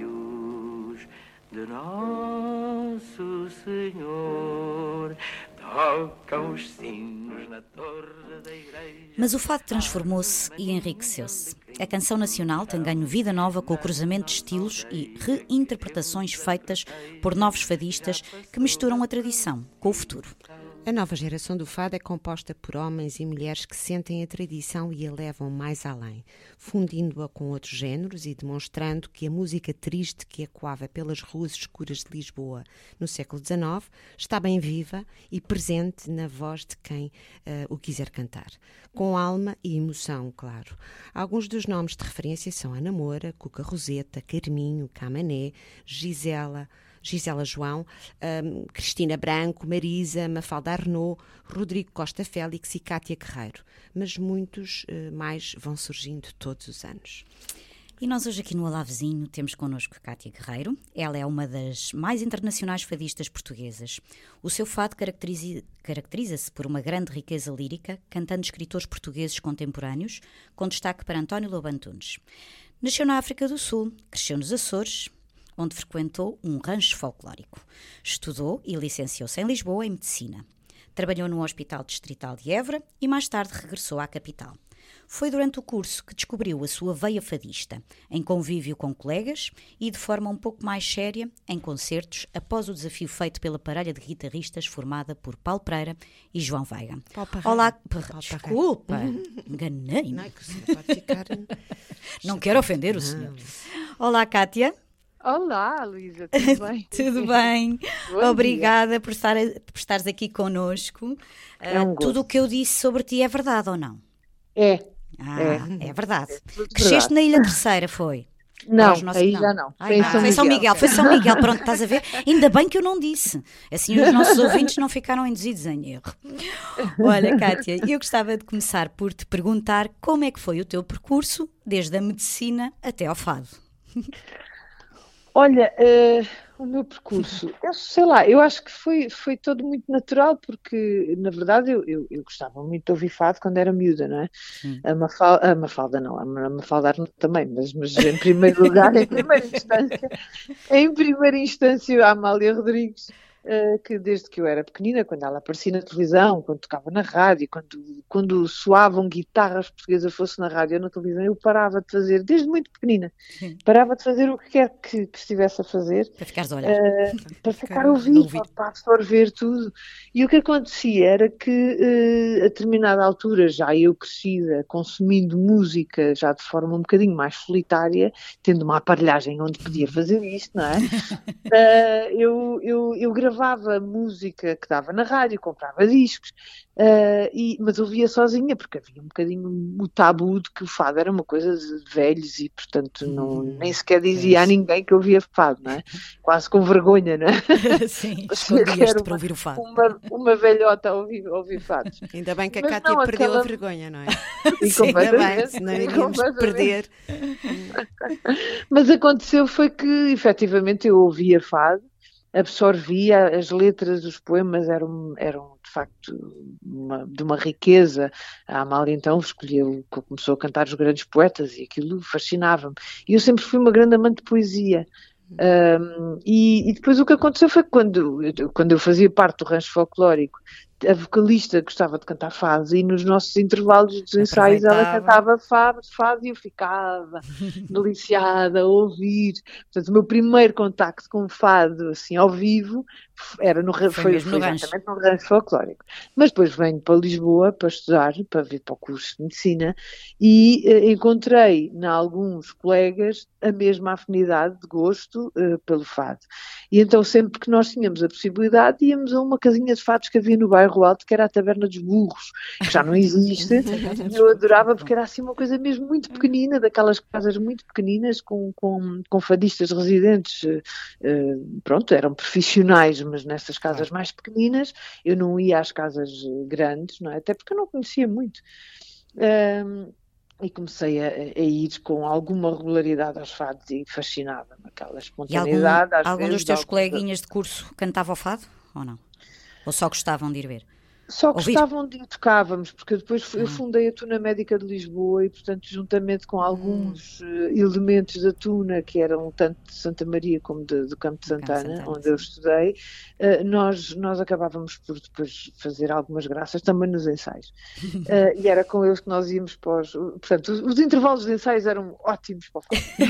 passeios de Nosso Senhor. tocam os sinos na torre da igreja. Mas o fado transformou-se e enriqueceu-se. A canção nacional tem ganho vida nova com o cruzamento de estilos e reinterpretações feitas por novos fadistas que misturam a tradição com o futuro. A nova geração do fado é composta por homens e mulheres que sentem a tradição e a levam mais além, fundindo-a com outros géneros e demonstrando que a música triste que ecoava pelas ruas escuras de Lisboa no século dezenove está bem viva e presente na voz de quem uh, o quiser cantar. Com alma e emoção, claro. Alguns dos nomes de referência são Ana Moura, Cuca Roseta, Carminho, Camané, Gisela, Gisela João, um, Cristina Branco, Marisa, Mafalda Arnaud, Rodrigo Costa Félix e Cátia Guerreiro. Mas muitos uh, mais vão surgindo todos os anos. E nós hoje aqui no Alavezinho temos connosco Cátia Guerreiro. Ela é uma das mais internacionais fadistas portuguesas. O seu fado caracteriza, caracteriza-se por uma grande riqueza lírica, cantando escritores portugueses contemporâneos, com destaque para António Lobo Antunes. Nasceu na África do Sul, cresceu nos Açores, onde frequentou um rancho folclórico. Estudou e licenciou-se em Lisboa em Medicina. Trabalhou no Hospital Distrital de Évora e mais tarde regressou à capital. Foi durante o curso que descobriu a sua veia fadista, em convívio com colegas e de forma um pouco mais séria, em concertos, após o desafio feito pela parelha de guitarristas formada por Paulo Pereira e João Veiga. Olá, Paulo desculpa, enganei-me. Não, é que o senhor pode ficar... Não quero ofender o senhor. Olá, Cátia. Olá, Luísa, tudo bem? Tudo bem. Obrigada por, estar, por estares aqui connosco. É um uh, tudo o que eu disse sobre ti é verdade ou não? É. Ah, é, é verdade. É Cresceste na Ilha Terceira, foi? Não, nossos... aí já não. Ai, foi, em São foi Miguel. Miguel. Foi São Miguel, pronto, estás a ver? Ainda bem que eu não disse. Assim os nossos ouvintes não ficaram induzidos em erro. Olha, Cátia, eu gostava de começar por te perguntar como é que foi o teu percurso, desde a medicina até ao fado. Olha, uh, o meu percurso, eu sei lá, eu acho que foi, foi todo muito natural, porque, na verdade, eu, eu, eu gostava muito de ouvir fado quando era miúda, não é? A Mafalda, a Mafalda não, a Mafalda Arnaud também, mas, mas em primeiro lugar, em primeira instância, em primeira instância, a Amália Rodrigues, uh, que desde que eu era pequenina, quando ela aparecia na televisão, quando tocava na rádio, quando, quando soavam guitarras portuguesas fosse na rádio ou na televisão, eu parava de fazer, desde muito pequenina, Sim. parava de fazer o que quer que, que estivesse a fazer. Para ficares a olhar. Uh, para ficar a ouvir, para, para absorver tudo. E o que acontecia era que, uh, a determinada altura, já eu crescida, consumindo música já de forma um bocadinho mais solitária, tendo uma aparelhagem onde podia fazer isto, não é? uh, eu, eu, eu gravava música que dava na rádio, comprava discos, uh, e, mas ouvia sozinha, porque havia um bocadinho o tabu de que o fado era uma coisa de velhos e, portanto, não, nem sequer dizia é a ninguém que ouvia fado, não é? Quase com vergonha, não é? Sim, escondias-te para ouvir o fado. Uma, uma velhota a ouvir, a ouvir fados. Ainda bem que a mas Cátia não, perdeu aquela... a vergonha, não é? Sim, ainda bem, senão iríamos perder. Mas aconteceu foi que, efetivamente, eu ouvia fado, absorvia, as letras, os poemas eram, eram de facto uma, de uma riqueza. A Amália então escolheu, começou a cantar os grandes poetas e aquilo fascinava-me. E eu sempre fui uma grande amante de poesia. Um, e, e depois o que aconteceu foi que quando, quando eu fazia parte do rancho folclórico, a vocalista gostava de cantar fado e nos nossos intervalos dos ensaios ela cantava fado, fado e eu ficava deliciada a ouvir. Portanto, o meu primeiro contacto com fado, assim, ao vivo, era no, foi, foi, foi no exatamente no rancho folclórico. Mas depois venho para Lisboa para estudar, para vir para o curso de medicina e eh, encontrei em alguns colegas a mesma afinidade de gosto eh, pelo fado. E então sempre que nós tínhamos a possibilidade íamos a uma casinha de fados que havia no bairro Alto, que era a Taberna dos Burros, que já não existe. Eu adorava porque era assim uma coisa mesmo muito pequenina, daquelas casas muito pequeninas com, com, com fadistas residentes, uh, pronto, eram profissionais, mas nessas casas mais pequeninas. Eu não ia às casas grandes, não é? Até porque eu não conhecia muito. Um, E comecei a, a ir com alguma regularidade aos fados e fascinava-me aquela espontaneidade. E algum, às algum vezes, dos teus algum... coleguinhas de curso cantava o fado ou não? Ou só gostavam de ir ver? Só ouvir. gostavam de tocávamos, porque depois eu Hum. fundei a Tuna Médica de Lisboa e, portanto, juntamente com alguns uh, elementos da Tuna, que eram tanto de Santa Maria como de, do Campo de Do Campo de Santana, Santana, onde eu sim. estudei, uh, nós, nós acabávamos por depois fazer algumas graças também nos ensaios. Uh, e era com eles que nós íamos para os... Portanto, os, os intervalos de ensaios eram ótimos para o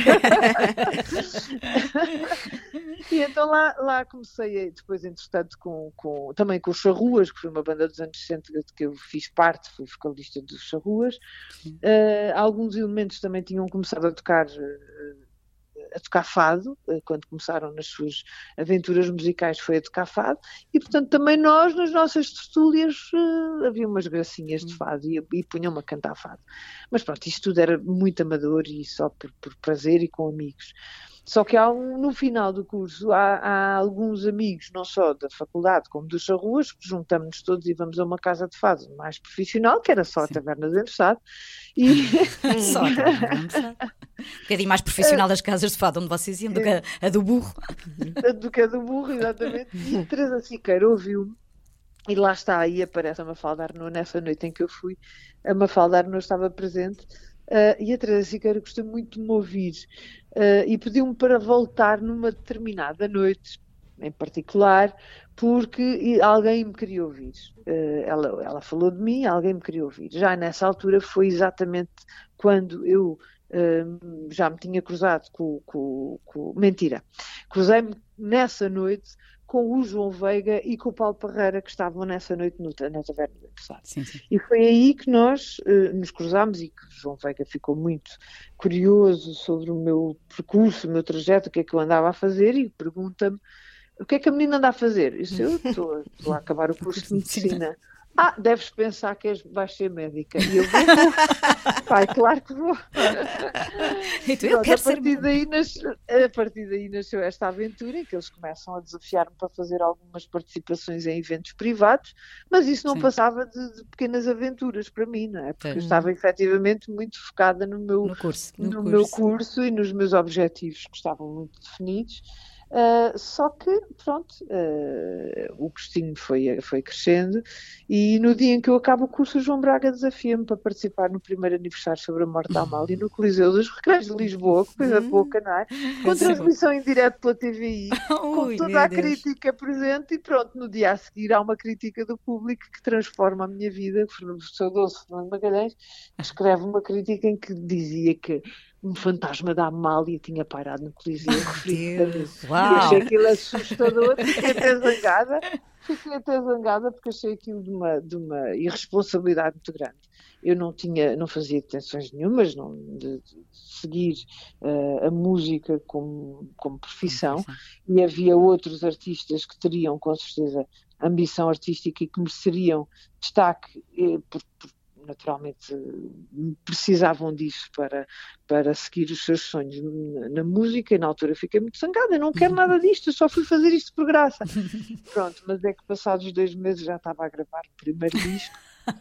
E então lá, lá comecei, depois, entretanto, com, com, também com os Charruas, que foi uma banda dos anos sessenta de que eu fiz parte, fui vocalista dos Charruas. Uh, alguns elementos também tinham começado a tocar, uh, a tocar fado, uh, quando começaram nas suas aventuras musicais foi a tocar fado, e portanto também nós, nas nossas tertúlias, uh, havia umas gracinhas de fado e, e punham-me a cantar fado. Mas pronto, isto tudo era muito amador e só por, por prazer e com amigos. Só que há um, no final do curso há, há alguns amigos, não só da faculdade como dos Charruas, que juntamos-nos todos e vamos a uma casa de fado mais profissional, que era só a Taverna do Embuçado. E... Só a Taverna do Embuçado. Um bocadinho mais profissional das casas de fado onde vocês iam do que a, a do burro. do que a do burro, exatamente. E a Teresa Siqueira ouviu-me. E lá está, aí aparece a Mafalda Arnaud, nessa noite em que eu fui, a Mafalda Arnaud estava presente, uh, e a Teresa Siqueira gostou muito de me ouvir, uh, e pediu-me para voltar numa determinada noite, em particular, porque alguém me queria ouvir. Uh, ela, ela falou de mim, alguém me queria ouvir. Já nessa altura foi exatamente quando eu uh, já me tinha cruzado com, com, com... Mentira, cruzei-me nessa noite com o João Veiga e com o Paulo Parreira, que estavam nessa noite no, na Taverna do Embuçado. E foi aí que nós uh, nos cruzámos e que o João Veiga ficou muito curioso sobre o meu percurso, o meu trajeto, o que é que eu andava a fazer, e pergunta-me o que é que a menina anda a fazer. Eu disse, eu estou, estou a acabar o curso de medicina. Ah, deves pensar que és, vais ser médica. E eu vou, vou. Pai, claro que vou. Então, eu Pronto, quero a, partir ser... daí nasceu, a partir daí nasceu esta aventura em que eles começam a desafiar-me para fazer algumas participações em eventos privados, mas isso não Sim. passava de, de pequenas aventuras para mim, não é? Porque Sim. eu estava efetivamente muito focada no meu, no curso, no no curso. meu curso e nos meus objetivos que estavam muito definidos. Uh, só que, pronto, uh, o gostinho foi, foi crescendo e no dia em que eu acabo o curso, o João Braga desafia-me para participar no primeiro aniversário sobre a morte da Amália no Coliseu dos Recreios de Lisboa, que coisa pouca, não é? Com transmissão em direto pela T V I, com Ui, toda a meu Deus. crítica presente, e pronto, no dia a seguir há uma crítica do público que transforma a minha vida. O saudoso Fernando Magalhães escreve uma crítica em que dizia que um fantasma da Amália tinha pairado no Coliseu. Deus, E uau. achei aquilo assustador, fiquei até zangada, fiquei até zangada porque achei aquilo de uma, de uma irresponsabilidade muito grande. Eu não tinha, não fazia intenções nenhumas não, de, de seguir uh, a música como, como profissão, e havia outros artistas que teriam com certeza ambição artística e que mereceriam destaque eh, por, por naturalmente precisavam disso para, para seguir os seus sonhos na, na música, e na altura fiquei muito zangada, eu não quero nada disto, eu só fui fazer isto por graça. Pronto, mas é que passados dois meses já estava a gravar o primeiro disco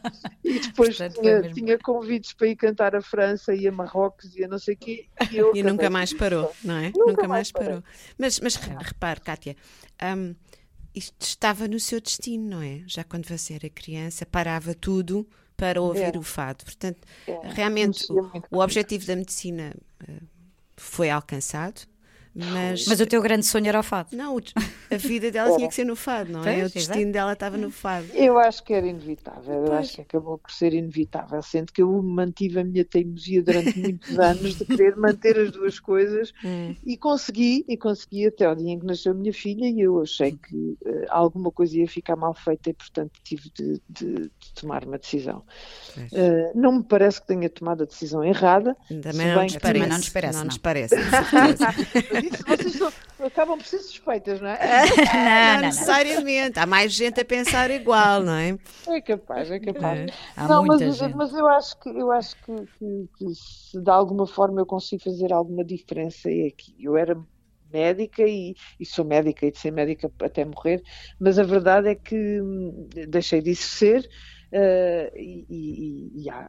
e depois Portanto, tinha, mesmo... tinha convites para ir cantar a França e a Marrocos e a não sei o quê. E, eu e nunca mais parou, não é? Nunca, nunca mais mais parou. parou. Mas, mas repare, Cátia, um, isto estava no seu destino, não é? Já quando você era criança, parava tudo para ouvir É. o fado. Portanto, É. realmente, Conhecia o, muito o objetivo da medicina uh, foi alcançado, mas... Mas o teu grande sonho era o fado. Não, o- a vida dela Era. tinha que ser no fado, não é? Pois, O destino dela estava no fado. Eu acho que era inevitável, eu Pois. acho que acabou por ser inevitável, sendo que eu mantive a minha teimosia durante muitos anos de querer manter as duas coisas Hum. e consegui, e consegui até ao dia em que nasceu a minha filha, e eu achei que uh, alguma coisa ia ficar mal feita e portanto tive de, de, de tomar uma decisão. Pois. Uh, não me parece que tenha tomado a decisão errada. Também se não bem nos que- parece. não nos parece, Não não. nos parece, com certeza. Mas isso, vocês são- acabam por ser suspeitas, não é? Não, não, não, não. necessariamente. Há mais gente a pensar igual, não é? É capaz, é capaz. Há Não, muita mas, gente. mas eu acho que eu acho que, que- que se de alguma forma eu consigo fazer alguma diferença é que eu era médica e, e sou médica e de ser médica até morrer, mas a verdade é que hum, deixei disso ser uh, e, e- e há- e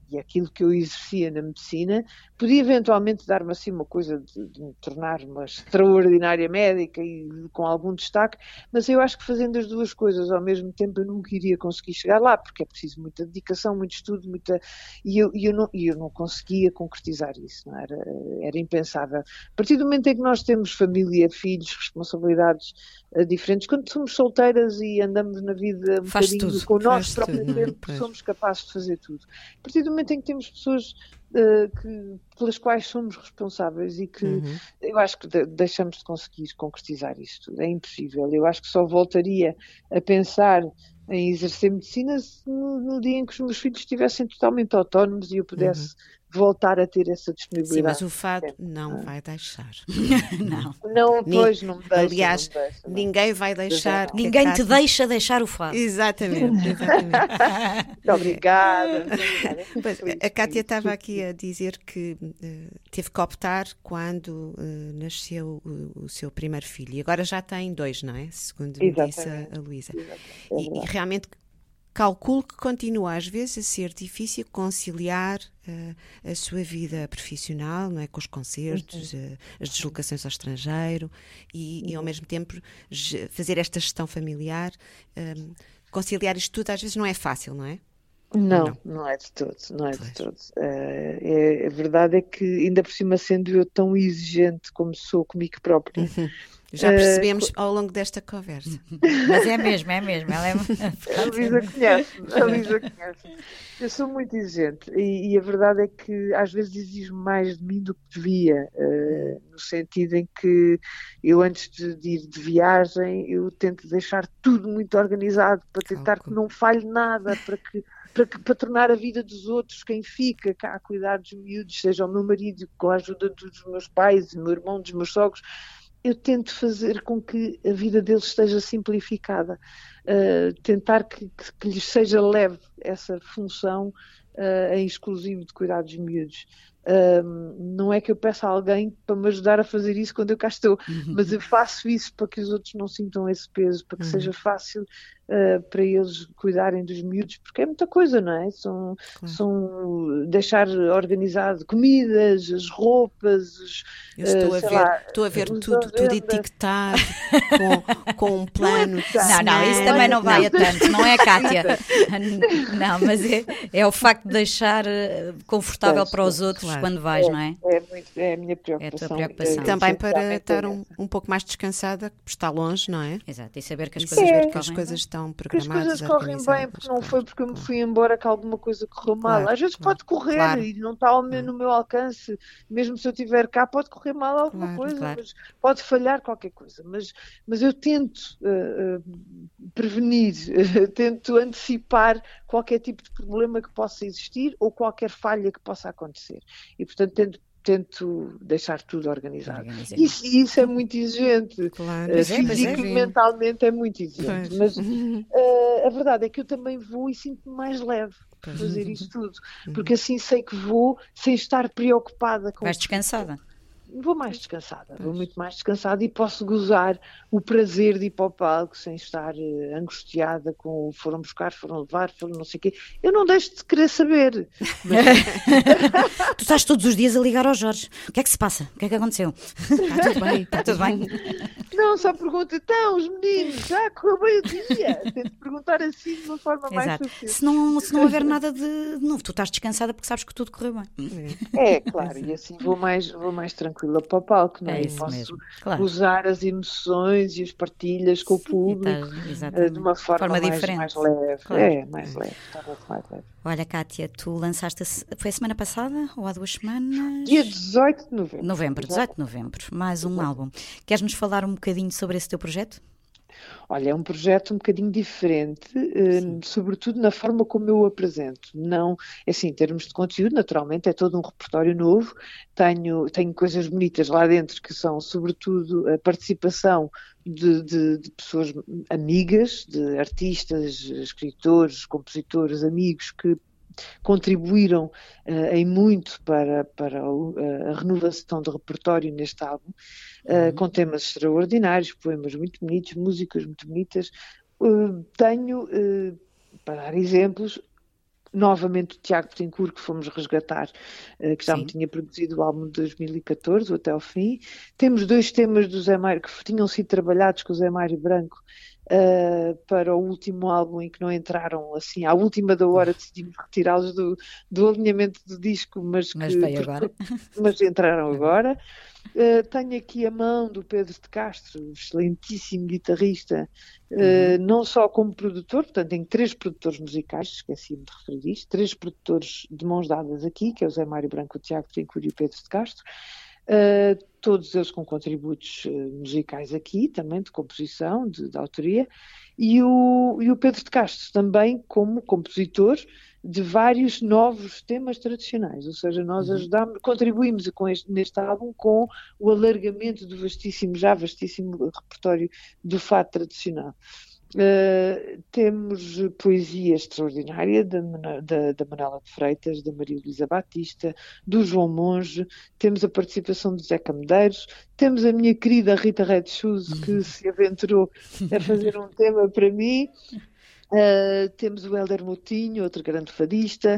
e aquilo que eu exercia na medicina, podia eventualmente dar-me assim uma coisa de, de me tornar uma extraordinária médica e com algum destaque, mas eu acho que fazendo as duas coisas ao mesmo tempo eu nunca iria conseguir chegar lá, porque é preciso muita dedicação, muito estudo, muita... e eu, e eu, não, e eu não conseguia concretizar isso, não era, era impensável. A partir do momento em que nós temos família, filhos, responsabilidades uh, diferentes, quando somos solteiras e andamos na vida um Faz bocadinho tudo. com o nosso Faz próprio tudo, não é? tempo, Pois. somos capazes de fazer tudo. A partir do momento em que temos pessoas uh, que, pelas quais somos responsáveis e que Uhum. eu acho que de, deixamos de conseguir concretizar isto tudo. É impossível. Eu acho que só voltaria a pensar em exercer medicina no, no dia em que os meus filhos estivessem totalmente autónomos e eu pudesse Uhum. voltar a ter essa Sim, disponibilidade. mas o fado Sempre. não vai deixar. Não. Não, Ni- pois, não me deixa. Aliás, não me deixa, não. ninguém vai deixar. não. que a Ninguém te Cátia- deixa deixar o fado. Exatamente, exatamente. Muito obrigada. Pois, a Cátia estava aqui a dizer que eh, teve que optar quando eh, nasceu o, o seu primeiro filho. E agora já tem dois, não é? Segundo me disse a, Exatamente. a Luísa. É E, e verdade. realmente calculo que continua às vezes a ser difícil conciliar eh, a sua vida profissional, não é? Com os concertos, eh, as deslocações ao estrangeiro e, e ao mesmo tempo ge- fazer esta gestão familiar. eh, conciliar isto tudo às vezes não é fácil, não é? Não, Não. não é de todo, não é de Pois. todo. Eh, é, a verdade é que, ainda por cima, sendo eu tão exigente como sou comigo própria, Já Eh, percebemos ao longo desta conversa. Mas é mesmo, é mesmo. Ela é... a Luísa conhece-me, a Luísa conhece-me. Eu sou muito exigente e, e a verdade é que às vezes exijo mais de mim do que devia, eh, no sentido em que eu, antes de, de ir de viagem, eu tento deixar tudo muito organizado para tentar que Calculo. não falhe nada, para que para, que, para tornar a vida dos outros, quem fica cá a cuidar dos miúdos, seja o meu marido, com a ajuda dos meus pais, do meu irmão, dos meus sogros, eu tento fazer com que a vida deles esteja simplificada, uh, tentar que, que, que lhes seja leve essa função uh, em exclusivo de cuidar dos miúdos. Uh, não é que eu peça a alguém para me ajudar a fazer isso quando eu cá estou, mas eu faço isso para que os outros não sintam esse peso, para que Uhum. seja fácil uh, para eles cuidarem dos miúdos, porque é muita coisa, não é? São, Claro. são deixar organizado comidas, as roupas, os, Eu estou uh, a sei ver, lá, estou a ver os tudo, tudo agendas. etiquetado, com, com um plano. de Não, Não, não, isso semana. também não vai Não. a tanto, não é, Cátia? Não, mas é, é o facto de deixar eh, confortável Pois, para os pois, outros claro. quando vais, não é? É, muito, é a minha preocupação. preocupação. É, Também para essencialmente estar é um, essa. um pouco mais descansada, porque está longe, não é? Exato, e saber que as E coisas saber É. que as correm coisas bem. estão Porque as programadas, coisas correm bem, organizadas, porque não claro, foi porque eu me claro. fui embora que alguma coisa correu mal. Claro, Às vezes claro, pode correr claro. e não está ao meu- no meu alcance, mesmo se eu estiver cá, pode correr mal alguma Claro, coisa, claro. mas pode falhar qualquer coisa. Mas, mas eu tento uh, uh, prevenir, uh, tento antecipar qualquer tipo de problema que possa existir ou qualquer falha que possa acontecer. E, portanto, tento, tento deixar tudo organizado. Organizado. Isso, isso é muito exigente. Claro. Uh, Pois é, pois é. físico e mentalmente é muito exigente. Pois. Mas uh, a verdade é que eu também vou e sinto-me mais leve por Pois. fazer isso tudo. Porque assim sei que vou sem estar preocupada com Vais descansada. Vou mais descansada, vou muito mais descansada e posso gozar o prazer de ir para o palco sem estar uh, angustiada com foram buscar, foram levar, foram não sei o quê. Eu não deixo de querer saber. Tu estás todos os dias a ligar ao Jorge. O que é que se passa? O que é que aconteceu? Está tudo bem, está tudo bem. Não, só pergunto, então, os meninos, já correu bem o dia? Tento perguntar assim de uma forma mais Exato. suficiente. Se não, se não houver nada de novo, tu estás descansada porque sabes que tudo correu bem. É, claro, e assim vou mais, vou mais tranquila para o palco, não é? É E isso posso mesmo, claro. usar as emoções e as partilhas com o público Estás- eh, exatamente. de uma forma, Forma mais, diferente. mais leve. Claro. É, mais leve, torna-se mais leve. Olha, Cátia, tu lançaste, a se- foi a semana passada ou há duas semanas? Dia dezoito de novembro. Novembro, dezoito de novembro, mais um álbum. Queres-nos falar um bocadinho sobre esse teu projeto? Olha, é um projeto um bocadinho diferente, eh, sobretudo na forma como eu o apresento. Não, é assim, em termos de conteúdo, naturalmente, é todo um repertório novo. Tenho, tenho coisas bonitas lá dentro que são, sobretudo, a participação de, de, de pessoas amigas, de artistas, escritores, compositores, amigos que contribuíram uh, em muito para, para uh, a renovação do repertório neste álbum, uh, com temas extraordinários, poemas muito bonitos, músicas muito bonitas. Uh, tenho, uh, para dar exemplos, novamente o Tiago Betancourt, que fomos resgatar, uh, que já Sim. me tinha produzido o álbum de dois mil e catorze, o Até ao Fim. Temos dois temas do Zé Mário, que tinham sido trabalhados com o Zé Mário Branco, Uh, para o último álbum em que não entraram, assim, à última da hora decidimos retirá-los do, do alinhamento do disco, mas, Mas que, veio agora. mas entraram agora. Uh, tenho aqui a mão do Pedro de Castro, excelentíssimo guitarrista, uh, uhum. não só como produtor, portanto tenho três produtores musicais, esqueci-me de referir isto, três produtores de mãos dadas aqui, que é o Zé Mário Branco, o Tiago Betancourt e o Pedro de Castro. Uh, todos eles com contributos uh, musicais aqui, também de composição, de, de autoria, e o, e o Pedro de Castro também como compositor de vários novos temas tradicionais, ou seja, nós ajudamos, contribuímos com este, neste álbum com o alargamento do vastíssimo, já vastíssimo repertório do fado tradicional. Uh, temos poesia extraordinária da, da, da Manela de Freitas, da Maria Luísa Batista, do João Monge, temos a participação de Zeca Medeiros, temos a minha querida Rita Red Shoes, que se aventurou a fazer um tema para mim, uh, temos o Hélder Moutinho, outro grande fadista,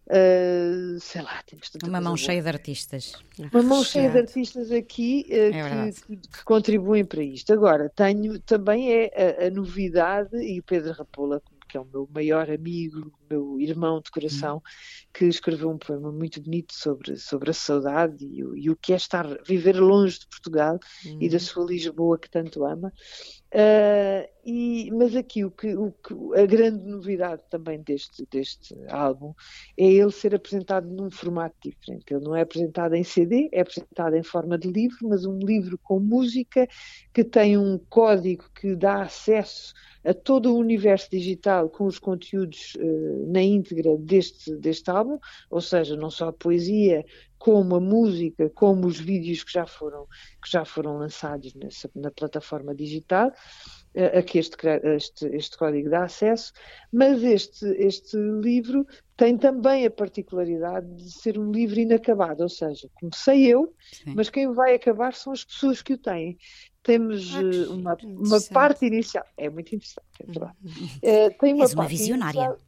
uh, sei lá, temos tanta uma mão coisa cheia boa. de artistas. Uma mão cheia de artistas aqui uh, é que, que, que contribuem para isto. Agora, tenho também é a, a novidade, e o Pedro Rapola, que é o meu maior amigo, meu irmão de coração, hum. que escreveu um poema muito bonito sobre, sobre a saudade e o, e o que é estar, viver longe de Portugal hum. e da sua Lisboa que tanto ama. Uh, e, mas aqui o que, o que, a grande novidade também deste, deste álbum é ele ser apresentado num formato diferente. Ele não é apresentado em C D, é apresentado em forma de livro, mas um livro com música que tem um código que dá acesso a todo o universo digital com os conteúdos uh, na íntegra deste, deste álbum, ou seja, não só a poesia, como a música, como os vídeos que já foram, que já foram lançados nessa, na plataforma digital, uh, a que este, este, este código dá acesso, mas este, este livro tem também a particularidade de ser um livro inacabado, ou seja, comecei eu, Sim. mas quem vai acabar são as pessoas que o têm. Temos ah, uma, uma parte inicial, é muito interessante, é verdade. É, tem uma És uma parte visionária.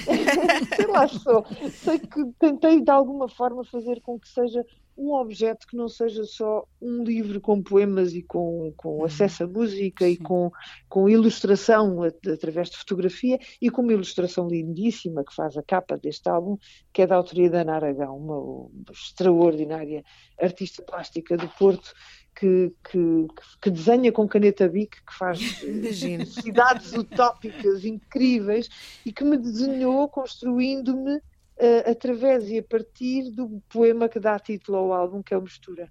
Sei lá, sou. Sei que tentei de alguma forma fazer com que seja um objeto que não seja só um livro com poemas e com, com acesso à música Sim. e com, com ilustração através de fotografia e com uma ilustração lindíssima que faz a capa deste álbum, que é da autoria da Ana Aragão, uma, uma extraordinária artista plástica do Porto, Que, que, que desenha com caneta Bic, que faz cidades utópicas incríveis e que me desenhou construindo-me uh, através e a partir do poema que dá título ao álbum, que é o Mistura.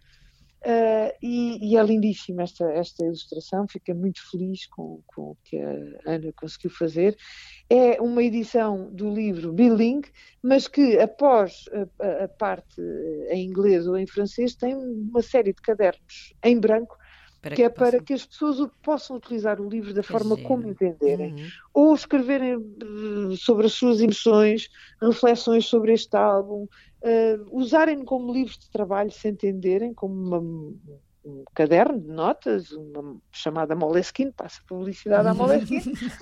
Uh, e, e é lindíssima esta, esta ilustração, fica muito feliz com, com o que a Ana conseguiu fazer. É uma edição do livro bilingue, mas que após a, a parte em inglês ou em francês tem uma série de cadernos em branco, para que, que é para possam... que as pessoas possam utilizar o livro da forma é. como entenderem, uhum. ou escreverem uh, sobre as suas emoções, reflexões sobre este álbum, uh, usarem-no como livro de trabalho se entenderem, como uma, um caderno de notas, uma chamada Moleskine, passa publicidade à Moleskine,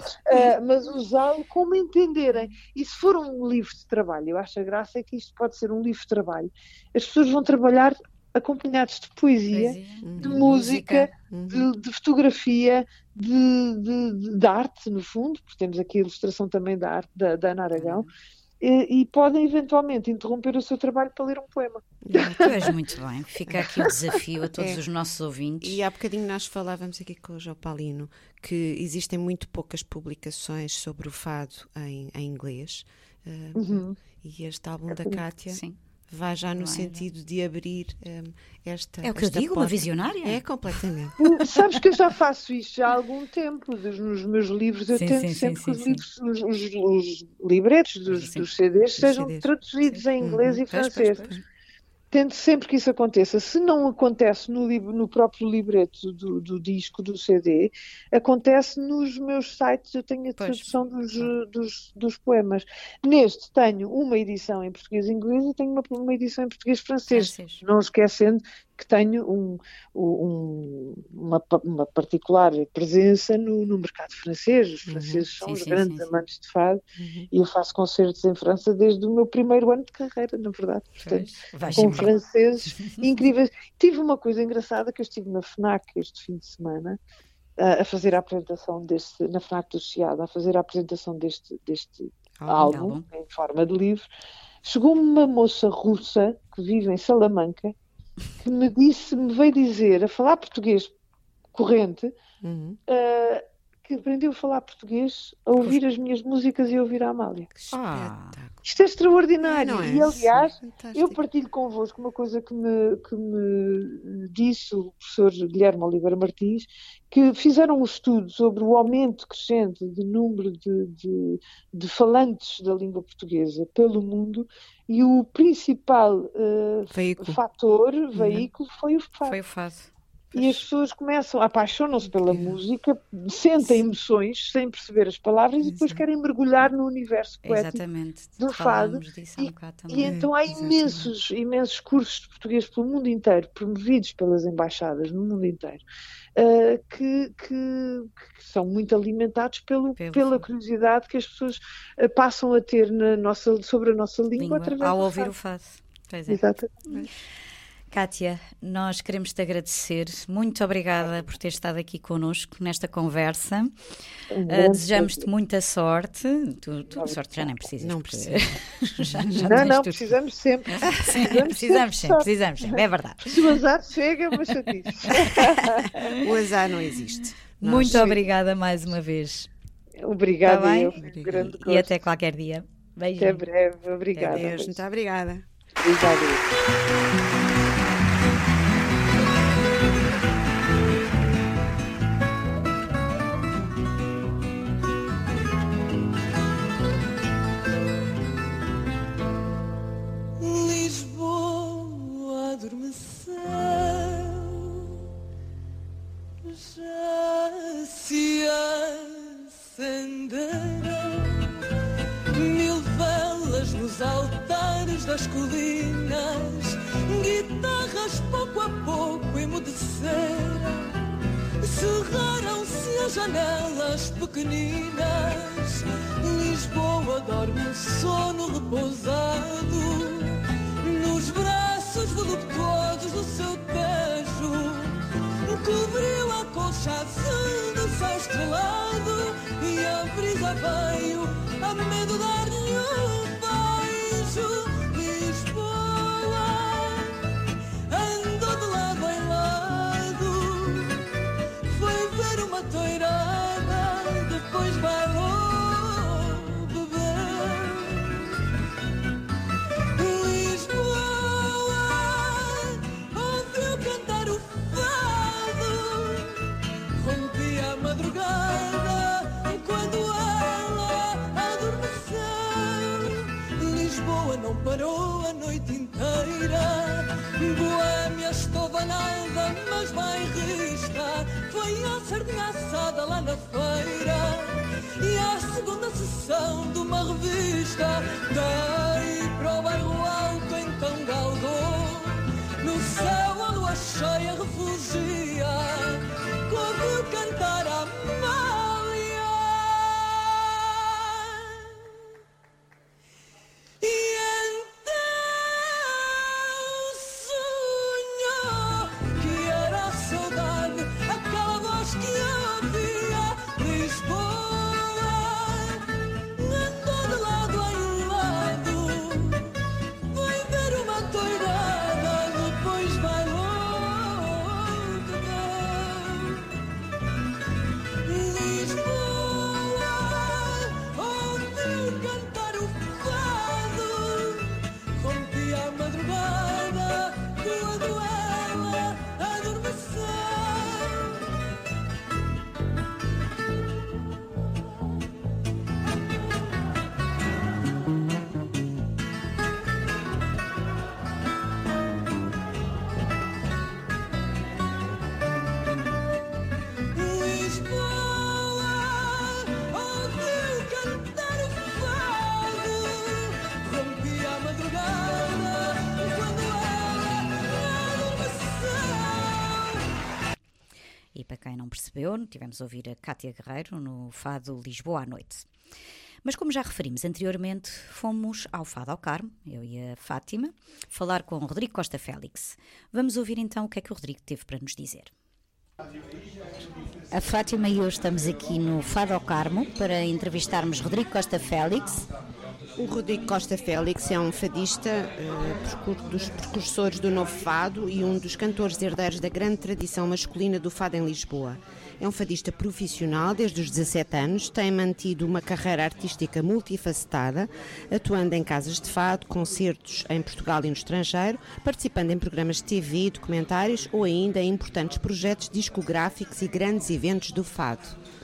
uh, mas usá-lo como entenderem. E se for um livro de trabalho, eu acho a graça é que isto pode ser um livro de trabalho. As pessoas vão trabalhar acompanhados de poesia, poesia. de uhum. música, uhum. de, de fotografia, de, de, de arte, no fundo, porque temos aqui a ilustração também da arte da, da Ana Aragão, uhum. e, e podem eventualmente interromper o seu trabalho para ler um poema. Tu és muito bem, fica aqui o desafio a todos é. os nossos ouvintes. E há bocadinho nós falávamos aqui com o João Paulino que existem muito poucas publicações sobre o fado em, em inglês, uh, uhum. e este álbum é da Cátia... Sim. vai já no Vai, sentido de abrir um, esta É o que eu digo, porta. Uma visionária? É, completamente. Sabes que eu já faço isto já há algum tempo, nos meus livros, eu sim, tento sim, sempre sim, que os, sim, livros, os, os, os libretos dos, dos C Ds sejam C Ds. traduzidos sim. em inglês uhum. e francês. Pois, pois, pois. Tento sempre que isso aconteça. Se não acontece no, livro, no próprio libreto do, do disco, do C D, acontece nos meus sites, eu tenho a tradução dos, dos, dos poemas. Neste tenho uma edição em português e inglês e tenho uma, uma edição em português e francês. francês. Não esquecendo que tenho um, um, uma, uma particular presença no, no mercado francês. Os franceses uhum. são sim, os sim, grandes sim, amantes sim. de fado uhum. e eu faço concertos em França desde o meu primeiro ano de carreira, na verdade. Portanto, pois, com franceses incríveis. Tive uma coisa engraçada que eu estive na FNAC este fim de semana a fazer a apresentação deste, na FNAC do Chiado, a fazer a apresentação deste, deste ah, álbum, álbum em forma de livro. Chegou-me uma moça russa que vive em Salamanca que me disse, me veio dizer, a falar português corrente, uhum. uh, que aprendeu a falar português, a ouvir as minhas músicas e a ouvir a Amália. Ah. Isto é extraordinário. Não é? E, aliás, Fantástico. Eu partilho convosco uma coisa que me, que me disse o professor Guilherme Oliveira Martins, que fizeram um estudo sobre o aumento crescente de número de, de, de falantes da língua portuguesa pelo mundo, e o principal uh, veículo. fator, veículo, uhum. foi o fado. Foi o fado. E as pessoas começam, apaixonam-se pela música, sentem emoções sem perceber as palavras e depois querem mergulhar no universo poético Exatamente. do fado. Disso um e, e então há imensos, imensos cursos de português pelo mundo inteiro, promovidos pelas embaixadas no mundo inteiro, uh, que, que, que são muito alimentados pelo, pelo pela fado. Curiosidade que as pessoas uh, passam a ter na nossa, sobre a nossa língua, língua através ao do ouvir fado. o fado. Pois é. Exatamente. Cátia, nós queremos te agradecer. Muito obrigada por ter estado aqui connosco nesta conversa. Uh, Desejamos-te muita sorte. Tu, tu sorte já nem precisas. Não precisas. já, já não, não, precisamos sempre. Sim, precisamos sempre, precisamos sempre, é verdade. Se o azar chega, mas chatice. O azar não existe. Nós... Muito obrigada mais uma vez. Obrigada. Tá eu, grande e até qualquer dia. Beijinho. Até breve. Obrigada. Adeus, muito obrigada. Obrigada. Já se acenderam mil velas nos altares das colinas, guitarras pouco a pouco emudeceram, cerraram-se as janelas pequeninas, Lisboa dorme um sono repousado nos braços voluptuosos do seu Tejo. Cobriu a colcha azul do céu estrelado e a brisa veio a medo dar-lhe um beijo. Lisboa andou de lado em lado, foi ver uma toirada, depois bailou, bebeu. Lisboa ouviu cantar o rompia a madrugada quando ela adormeceu. Lisboa não parou a noite inteira, Boémia estava nada, mas vai risca. Foi a sardinha assada lá na feira e a segunda sessão de uma revista. Daí para o bairro alto então galgou, no céu a lua cheia refugia, ouviu cantar a Amália e então sonhou que era a saudade, aquela voz que havia. Lisboa percebeu, tivemos a ouvir a Cátia Guerreiro no Fado Lisboa à Noite. Mas como já referimos anteriormente, fomos ao Fado ao Carmo, eu e a Fátima, falar com o Rodrigo Costa Félix. Vamos ouvir então o que é que o Rodrigo teve para nos dizer. A Fátima e eu estamos aqui no Fado ao Carmo para entrevistarmos Rodrigo Costa Félix. O Rodrigo Costa Félix é um fadista uh, dos precursores do novo fado e um dos cantores herdeiros da grande tradição masculina do fado em Lisboa. É um fadista profissional desde os dezassete anos, tem mantido uma carreira artística multifacetada, atuando em casas de fado, concertos em Portugal e no estrangeiro, participando em programas de T V, documentários ou ainda em importantes projetos discográficos e grandes eventos do fado.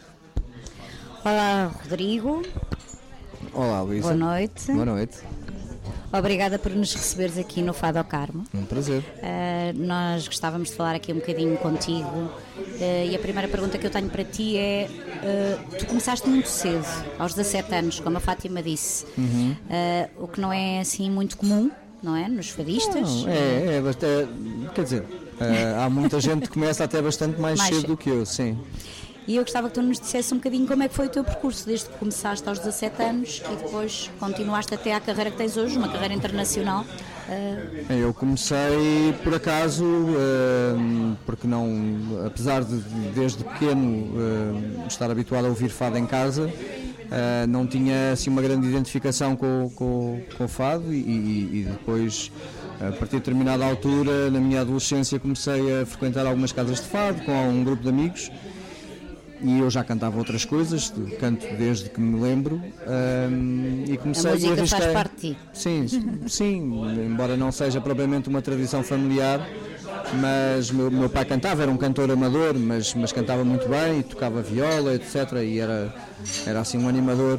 Olá, Rodrigo. Olá, Luísa. Boa noite. Boa noite. Obrigada por nos receberes aqui no Fado ao Carmo. Um prazer. Uh, nós gostávamos de falar aqui um bocadinho contigo uh, e a primeira pergunta que eu tenho para ti é, uh, tu começaste muito cedo, aos dezassete anos, como a Fátima disse, uhum. uh, o que não é assim muito comum, não é, nos fadistas? Não, é, é, é, quer dizer, uh, há muita gente que começa até bastante mais, mais cedo, cedo do que eu, sim. E eu gostava que tu nos dissesse um bocadinho como é que foi o teu percurso, desde que começaste aos dezassete anos e depois continuaste até à carreira que tens hoje, uma carreira internacional. Uh... Eu comecei por acaso, uh, porque não, apesar de desde pequeno uh, estar habituado a ouvir fado em casa, uh, não tinha assim uma grande identificação com, com, com o fado e, e, e depois, a partir de determinada altura, na minha adolescência, comecei a frequentar algumas casas de fado com um grupo de amigos. E eu já cantava outras coisas, canto desde que me lembro, um, e comecei a música a arriscar... faz parte de ti. Sim, sim, embora não seja propriamente uma tradição familiar, mas meu, meu pai cantava, era um cantor amador, mas, mas cantava muito bem, e tocava viola, etcétera, e era, era assim um animador,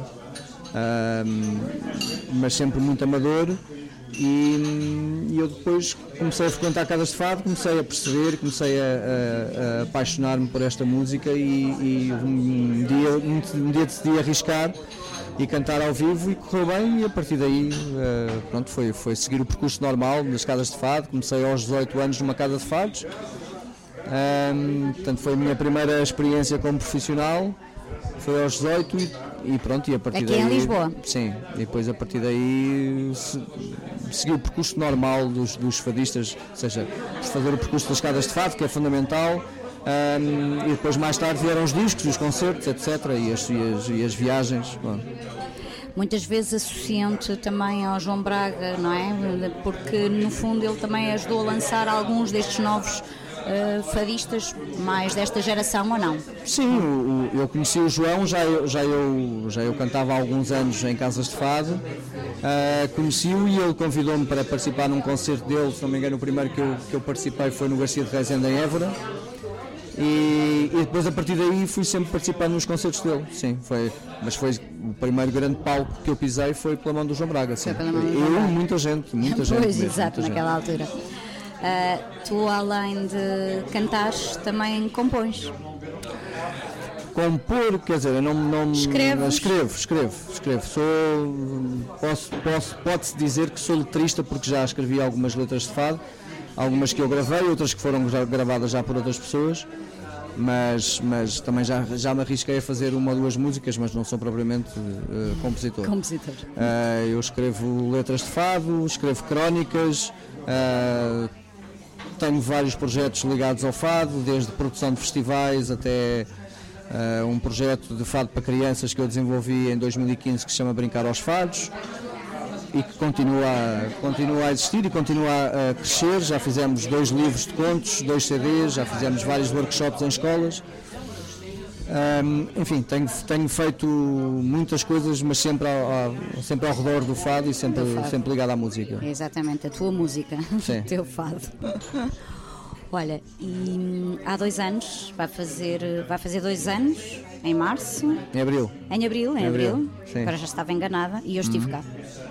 um, mas sempre muito amador. E, e eu depois comecei a frequentar casas de fado, comecei a perceber, comecei a, a, a apaixonar-me por esta música e, e um, dia, um, um dia decidi arriscar e cantar ao vivo e correu bem, e a partir daí uh, pronto, foi, foi seguir o percurso normal das casas de fado. Comecei aos dezoito anos numa casa de fados, um, portanto foi a minha primeira experiência como profissional, foi aos dezoito e, e pronto, e a partir Aqui daí... em Lisboa? Sim, e depois a partir daí se, segui o percurso normal dos, dos fadistas, ou seja, fazer o percurso das casas de fado, que é fundamental, um, e depois mais tarde vieram os discos, os concertos, etcétera, e as, e as, e as viagens. Bom. Muitas vezes associam-te também ao João Braga, não é? Porque no fundo ele também ajudou a lançar alguns destes novos uh, fadistas mais desta geração, ou não? Sim, o, o, eu conheci o João, já eu, já, eu, já eu cantava há alguns anos em casas de fado, uh, conheci-o e ele convidou-me para participar num concerto dele. Se não me engano, o primeiro que eu, que eu participei foi no Garcia de Rezende em Évora. E, e depois a partir daí fui sempre participando nos concertos dele, sim, foi, mas foi o primeiro grande palco que eu pisei foi pela mão do João Braga, sim. Foi pela mão do eu, João Braga. muita gente, muita gente. Pois, mesmo, exato, muita naquela gente. altura. Uh, tu, além de cantares, também compões. Compor, quer dizer, eu não, não Escreves? escrevo, escrevo, escrevo. Sou, posso, posso, pode-se dizer que sou letrista porque já escrevi algumas letras de fado, algumas que eu gravei, outras que foram gravadas já por outras pessoas. Mas, mas também já, já me arrisquei a fazer uma ou duas músicas, mas não sou propriamente uh, compositor. Compositor. Uh, eu escrevo letras de fado, escrevo crónicas, uh, tenho vários projetos ligados ao fado, desde produção de festivais até uh, um projeto de fado para crianças que eu desenvolvi em dois mil e quinze que se chama Brincar aos Fados, e que continua, continua a existir e continua a crescer. Já fizemos dois livros de contos, dois C Ds, já fizemos vários workshops em escolas. Um, enfim, tenho, tenho feito muitas coisas, mas sempre ao, ao, sempre ao redor do fado e sempre, fado. sempre ligado à música. Exatamente, a tua música, Sim. o teu fado. Olha, e há dois anos, vai fazer, vai fazer dois anos, em março. Em abril. Em abril, em, em abril. abril. Sim. Agora já estava enganada e eu estive uhum. cá.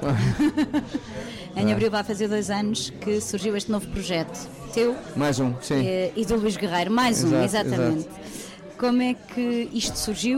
Em abril vai fazer dois anos que surgiu este novo projeto teu. Mais um, sim. E, e do Luís Guerreiro, mais exato, um, exatamente. Exato. Como é que isto surgiu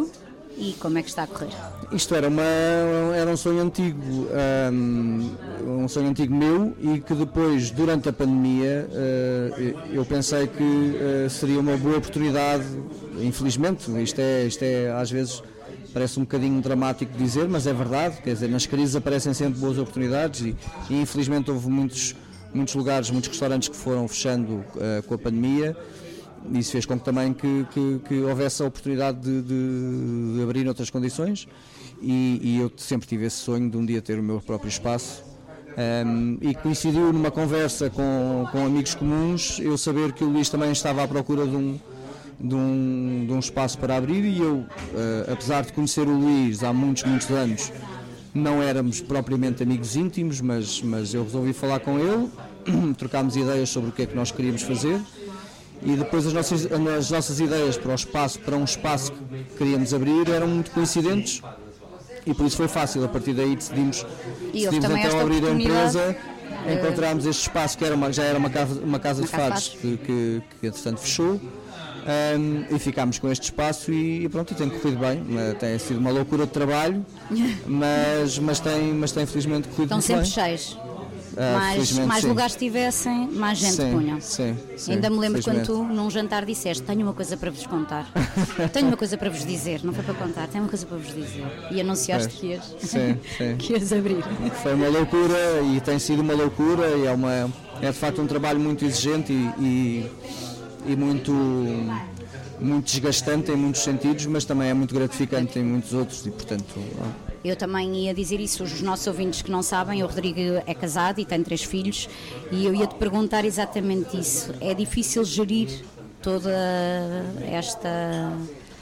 e como é que está a correr? Isto era, uma, era um sonho antigo, um, um sonho antigo meu, e que depois, durante a pandemia, uh, eu pensei que uh, seria uma boa oportunidade, infelizmente, isto é, isto é às vezes parece um bocadinho dramático dizer, mas é verdade, quer dizer, nas crises aparecem sempre boas oportunidades e, e infelizmente houve muitos, muitos lugares, muitos restaurantes que foram fechando uh, com a pandemia. Isso fez com que também que, que, que houvesse a oportunidade de, de, de abrir noutras condições e, e eu sempre tive esse sonho de um dia ter o meu próprio espaço, um, e coincidiu numa conversa com, com amigos comuns eu saber que o Luís também estava à procura de um, de um, de um espaço para abrir e eu, uh, apesar de conhecer o Luís há muitos, muitos anos, não éramos propriamente amigos íntimos, mas, mas eu resolvi falar com ele, trocámos ideias sobre o que é que nós queríamos fazer. E depois as nossas, as nossas ideias para, o espaço, para um espaço que queríamos abrir eram muito coincidentes e por isso foi fácil. A partir daí decidimos, decidimos então abrir a empresa, uh... encontramos este espaço que era uma, já era uma casa, uma casa uma de fados que, que, que entretanto fechou, um, e ficámos com este espaço e, e pronto, e tem corrido bem. Tem sido uma loucura de trabalho, mas, mas, tem, mas tem felizmente corrido Estão muito bem. Estão sempre cheios. Mais, mais lugares tivessem, mais gente sim, punham. Sim, sim, Ainda me lembro quando tu, num jantar, disseste: tenho uma coisa para vos contar, tenho uma coisa para vos dizer, não foi para contar, tenho uma coisa para vos dizer. E anunciaste que ias, sim, sim. que ias abrir. Foi uma loucura e tem sido uma loucura, e é, uma, é de facto um trabalho muito exigente e, e, e muito, muito desgastante em muitos sentidos, mas também é muito gratificante em muitos outros e, portanto. Eu também ia dizer isso, os nossos ouvintes que não sabem, o Rodrigo é casado e tem três filhos e eu ia-te perguntar exatamente isso. É difícil gerir toda esta...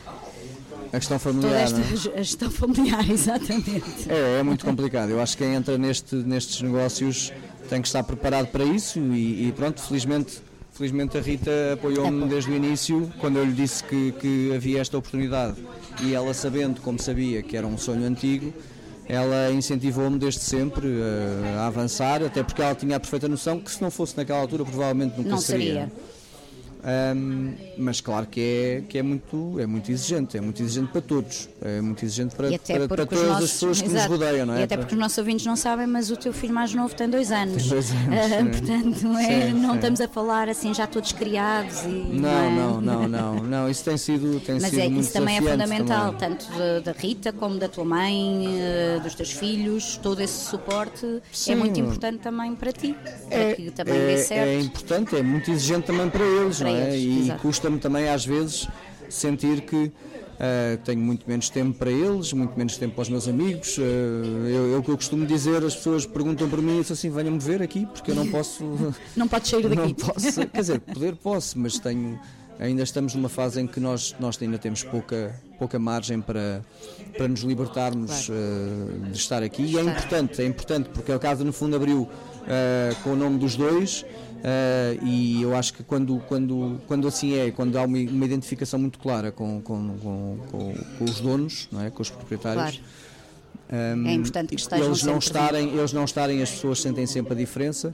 A questão familiar, toda esta não é? A gestão familiar, exatamente. É, é muito complicado. Eu acho que quem entra neste, nestes negócios tem que estar preparado para isso e, e pronto, felizmente, felizmente a Rita apoiou-me é desde o início, quando eu lhe disse que, que havia esta oportunidade. E ela, sabendo, como sabia, que era um sonho antigo, ela incentivou-me desde sempre uh, a avançar, até porque ela tinha a perfeita noção que se não fosse naquela altura provavelmente nunca não seria. Seria. Um, mas claro que é, que é, muito, é muito exigente, é muito exigente para todos, é muito exigente para, para, para todas nossos, as pessoas que exato, nos rodeiam, não é? E até porque os nossos ouvintes não sabem, mas o teu filho mais novo tem dois anos. Tem dois anos. Uh, portanto, é, sim, não sim. estamos a falar assim já todos criados. E, não, não, é? não, não, não, não, isso tem sido, tem mas sido é, muito isso também é fundamental, também. tanto da Rita como da tua mãe, dos teus filhos, todo esse suporte sim. é muito importante também para ti, para é, que também é, dê certo. É importante, é muito exigente também para eles, para não é? Eles, e exato. Custa-me também às vezes sentir que uh, tenho muito menos tempo para eles, muito menos tempo para os meus amigos. Uh, eu, eu que eu costumo dizer, as pessoas perguntam para mim e dizem assim: venham-me ver aqui, porque eu não posso. Não podes sair daqui. Não posso, quer dizer, poder posso, mas tenho. Ainda estamos numa fase em que nós, nós ainda temos pouca, pouca margem para, para nos libertarmos claro. uh, de estar aqui. E é importante, é importante, porque a casa no fundo abriu uh, com o nome dos dois. Uh, e eu acho que quando, quando, quando assim é, quando há uma, uma identificação muito clara com, com, com, com, com os donos, não é? Com os proprietários, claro. um, é importante que estejam eles não estarem, eles não estarem, as pessoas sentem sempre a diferença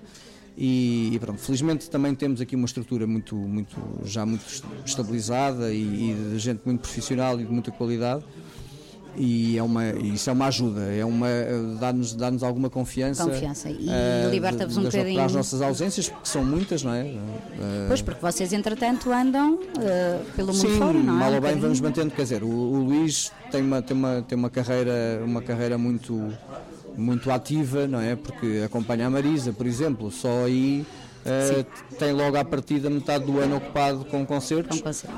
e, e pronto, felizmente também temos aqui uma estrutura muito, muito, já muito estabilizada e, e de gente muito profissional e de muita qualidade. E é uma, isso é uma ajuda, é uma, dá-nos, dá-nos alguma confiança, confiança. E uh, liberta-vos um das, bocadinho para as nossas ausências, porque são muitas, não é? Uh, pois, porque vocês entretanto andam uh, pelo mundo sim, fora, não é? Mal ou um bem vamos mantendo, quer dizer, o, o Luís tem uma, tem uma, tem uma carreira, uma carreira muito, muito ativa, não é? Porque acompanha a Marisa, por exemplo, só aí Uh, tem logo à partida metade do ano ocupado com concertos. Com concertos.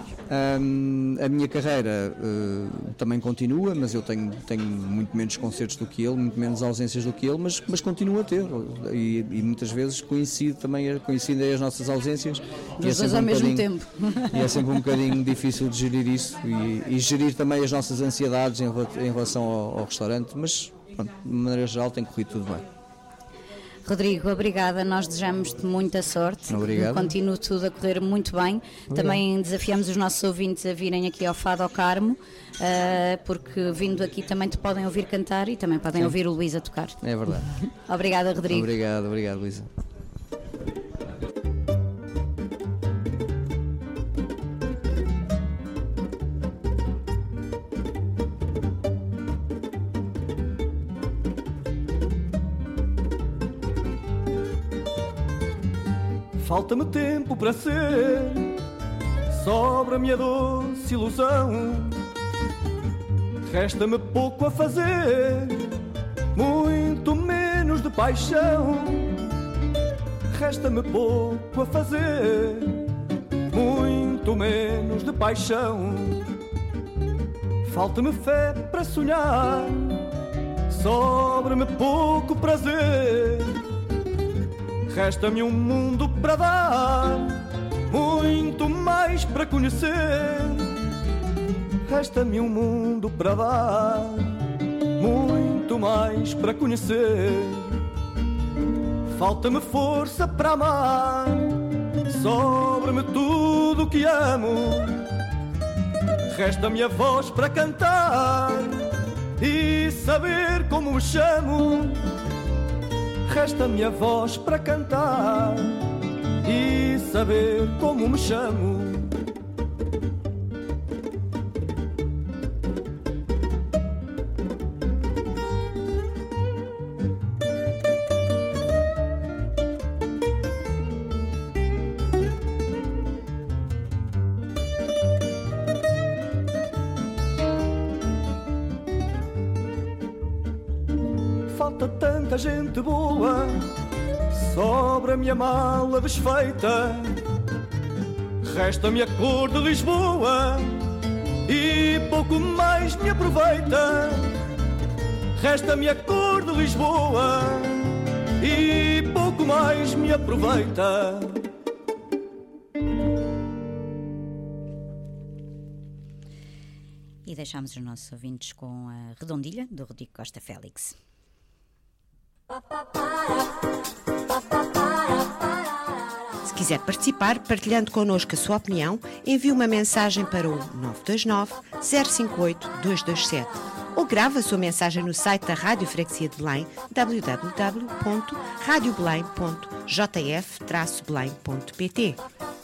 Um, a minha carreira uh, também continua, mas eu tenho, tenho muito menos concertos do que ele, muito menos ausências do que ele, mas, mas continuo a ter. E, e muitas vezes coincide também, coincidem as nossas ausências. Dos dois ao mesmo tempo. E é sempre um bocadinho difícil de gerir isso e, e gerir também as nossas ansiedades em, em relação ao, ao restaurante, mas pronto, de maneira geral tem corrido tudo bem. Rodrigo, obrigada, nós desejamos-te muita sorte. Obrigado. Continua tudo a correr muito bem. Obrigado. Também desafiamos os nossos ouvintes a virem aqui ao Fado ao Carmo, uh, porque vindo aqui também te podem ouvir cantar e também podem Sim. ouvir o Luís a tocar. É verdade. Obrigada, Rodrigo. Obrigado, obrigado, Luísa. Falta-me tempo para ser, sobra-me a doce ilusão. Resta-me pouco a fazer, muito menos de paixão. Resta-me pouco a fazer, muito menos de paixão. Falta-me fé para sonhar, sobra-me pouco prazer. Resta-me um mundo para dar, muito mais para conhecer. Resta-me um mundo para dar, muito mais para conhecer. Falta-me força para amar, sobra-me tudo o que amo. Resta-me a voz para cantar e saber como me chamo. Resta-me a voz para cantar e saber como me chamo. Falta tanta gente boa, sobra-me a mala desfeita. Resta-me a cor de Lisboa e pouco mais me aproveita. Resta-me a cor de Lisboa e pouco mais me aproveita. E deixámos os nossos ouvintes com a Redondilha, do Rodrigo Costa Félix. Se quiser participar, partilhando connosco a sua opinião, envie uma mensagem para o nove dois nove, zero cinco oito, dois dois sete ou grave a sua mensagem no site da Rádio Freguesia de Belém, w w w ponto radio belém ponto j f traço belém ponto p t.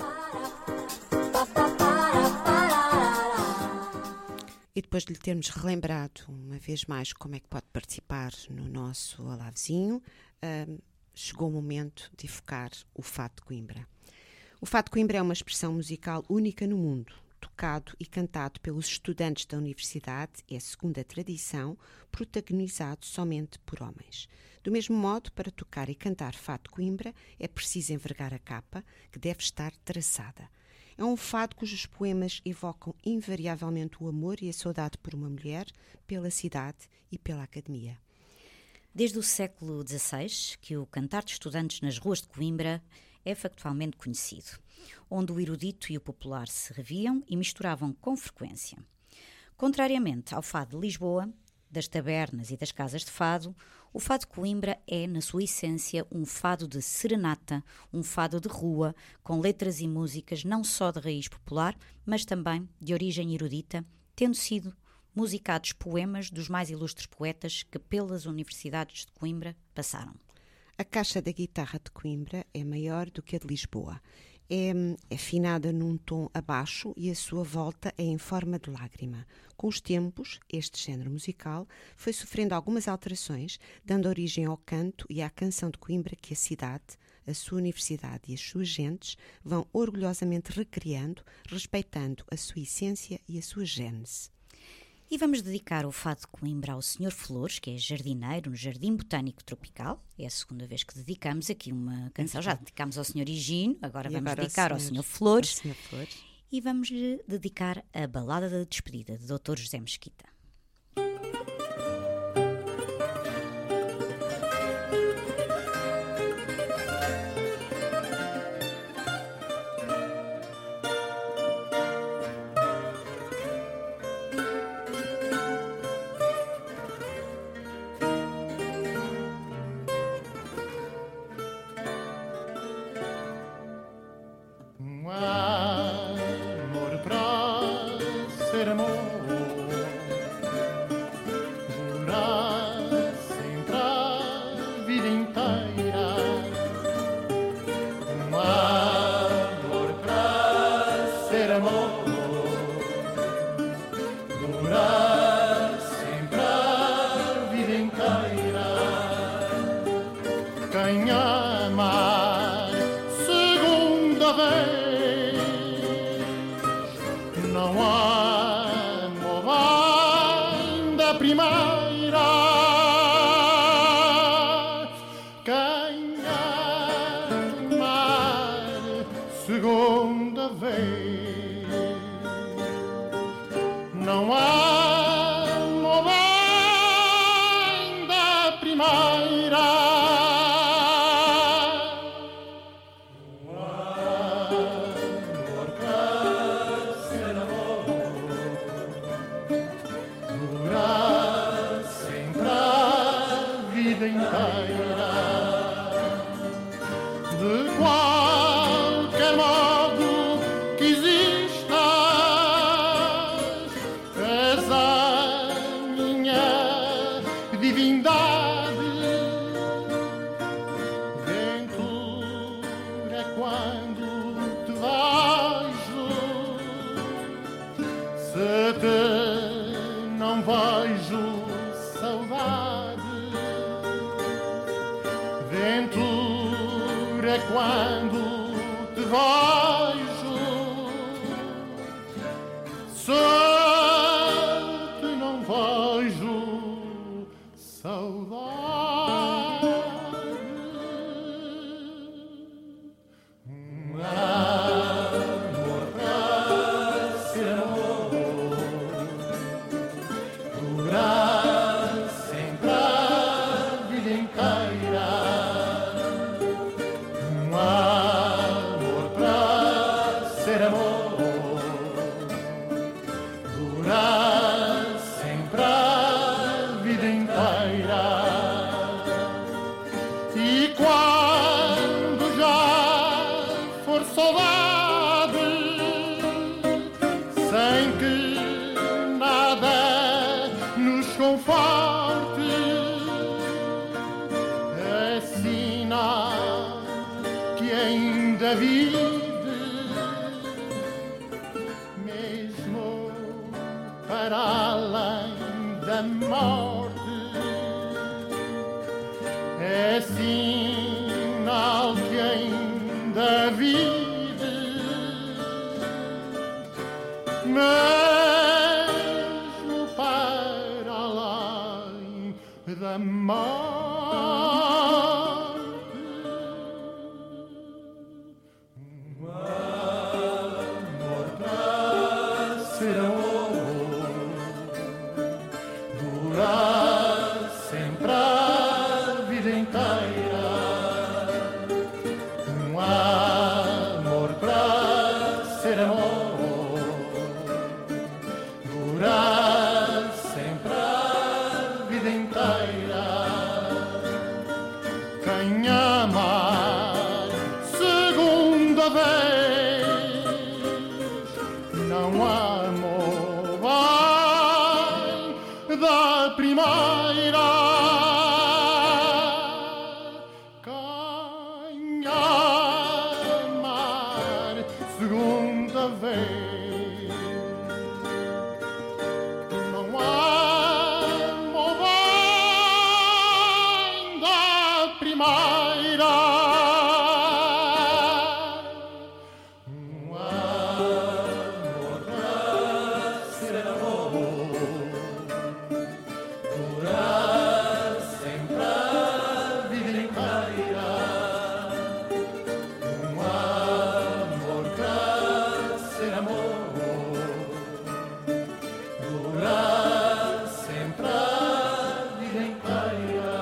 E depois de lhe termos relembrado uma vez mais como é que pode participar no nosso Alavezinho, uh, chegou o momento de evocar o Fado de Coimbra. O Fado de Coimbra é uma expressão musical única no mundo, tocado e cantado pelos estudantes da universidade, é, segundo a tradição, protagonizado somente por homens. Do mesmo modo, para tocar e cantar Fado de Coimbra, é preciso envergar a capa, que deve estar traçada. É um fado cujos poemas evocam invariavelmente o amor e a saudade por uma mulher, pela cidade e pela academia. Desde o século dezasseis, que o cantar de estudantes nas ruas de Coimbra é factualmente conhecido, onde o erudito e o popular se reviam e misturavam com frequência. Contrariamente ao fado de Lisboa, das tabernas e das casas de fado, o fado de Coimbra é, na sua essência, um fado de serenata, um fado de rua, com letras e músicas não só de raiz popular, mas também de origem erudita, tendo sido musicados poemas dos mais ilustres poetas que pelas universidades de Coimbra passaram. A caixa da guitarra de Coimbra é maior do que a de Lisboa. É afinada num tom abaixo e a sua volta é em forma de lágrima. Com os tempos, este género musical foi sofrendo algumas alterações, dando origem ao canto e à canção de Coimbra que a cidade, a sua universidade e as suas gentes vão orgulhosamente recriando, respeitando a sua essência e a sua gênese. E vamos dedicar o Fado de Coimbra ao senhor Flores, que é jardineiro no Jardim Botânico Tropical. É a segunda vez que dedicamos aqui uma canção. Já dedicámos ao senhor Higino, agora e vamos agora dedicar ao senhor, ao senhor Flores. Ao senhor Flores. E vamos-lhe dedicar a Balada da Despedida, de doutor José Mesquita. Quem ama, segundo Não amo bem da primeira. O amor quer ser amor, durar sempre a vida inteira. De qualquer modo que existas, és a minha divindade. Ventura quando te vejo, se te não vejo saudade. Ventura quando te vejo, se te não vejo saudade. Um amor para ser amor, durar sempre a vida inteira. Um amor para ser amor, durar sempre a vida inteira. E quando já for saudade, sem que nada nos conforte, é sinal que ainda vive, mesmo para além da morte. É sinal que ainda vive, mesmo para além da morte. Um amor para ser amor, durar sempre a vida inteira. Um amor para ser amor, durar sempre a vida inteira. Quem amar segunda vez não amou bem da primeira. Quem amar segunda vez não amou bem da primeira. Um amor para ser amor, durar sempre a vida inteira. Um amor para ser amor, durar sempre a vida inteira.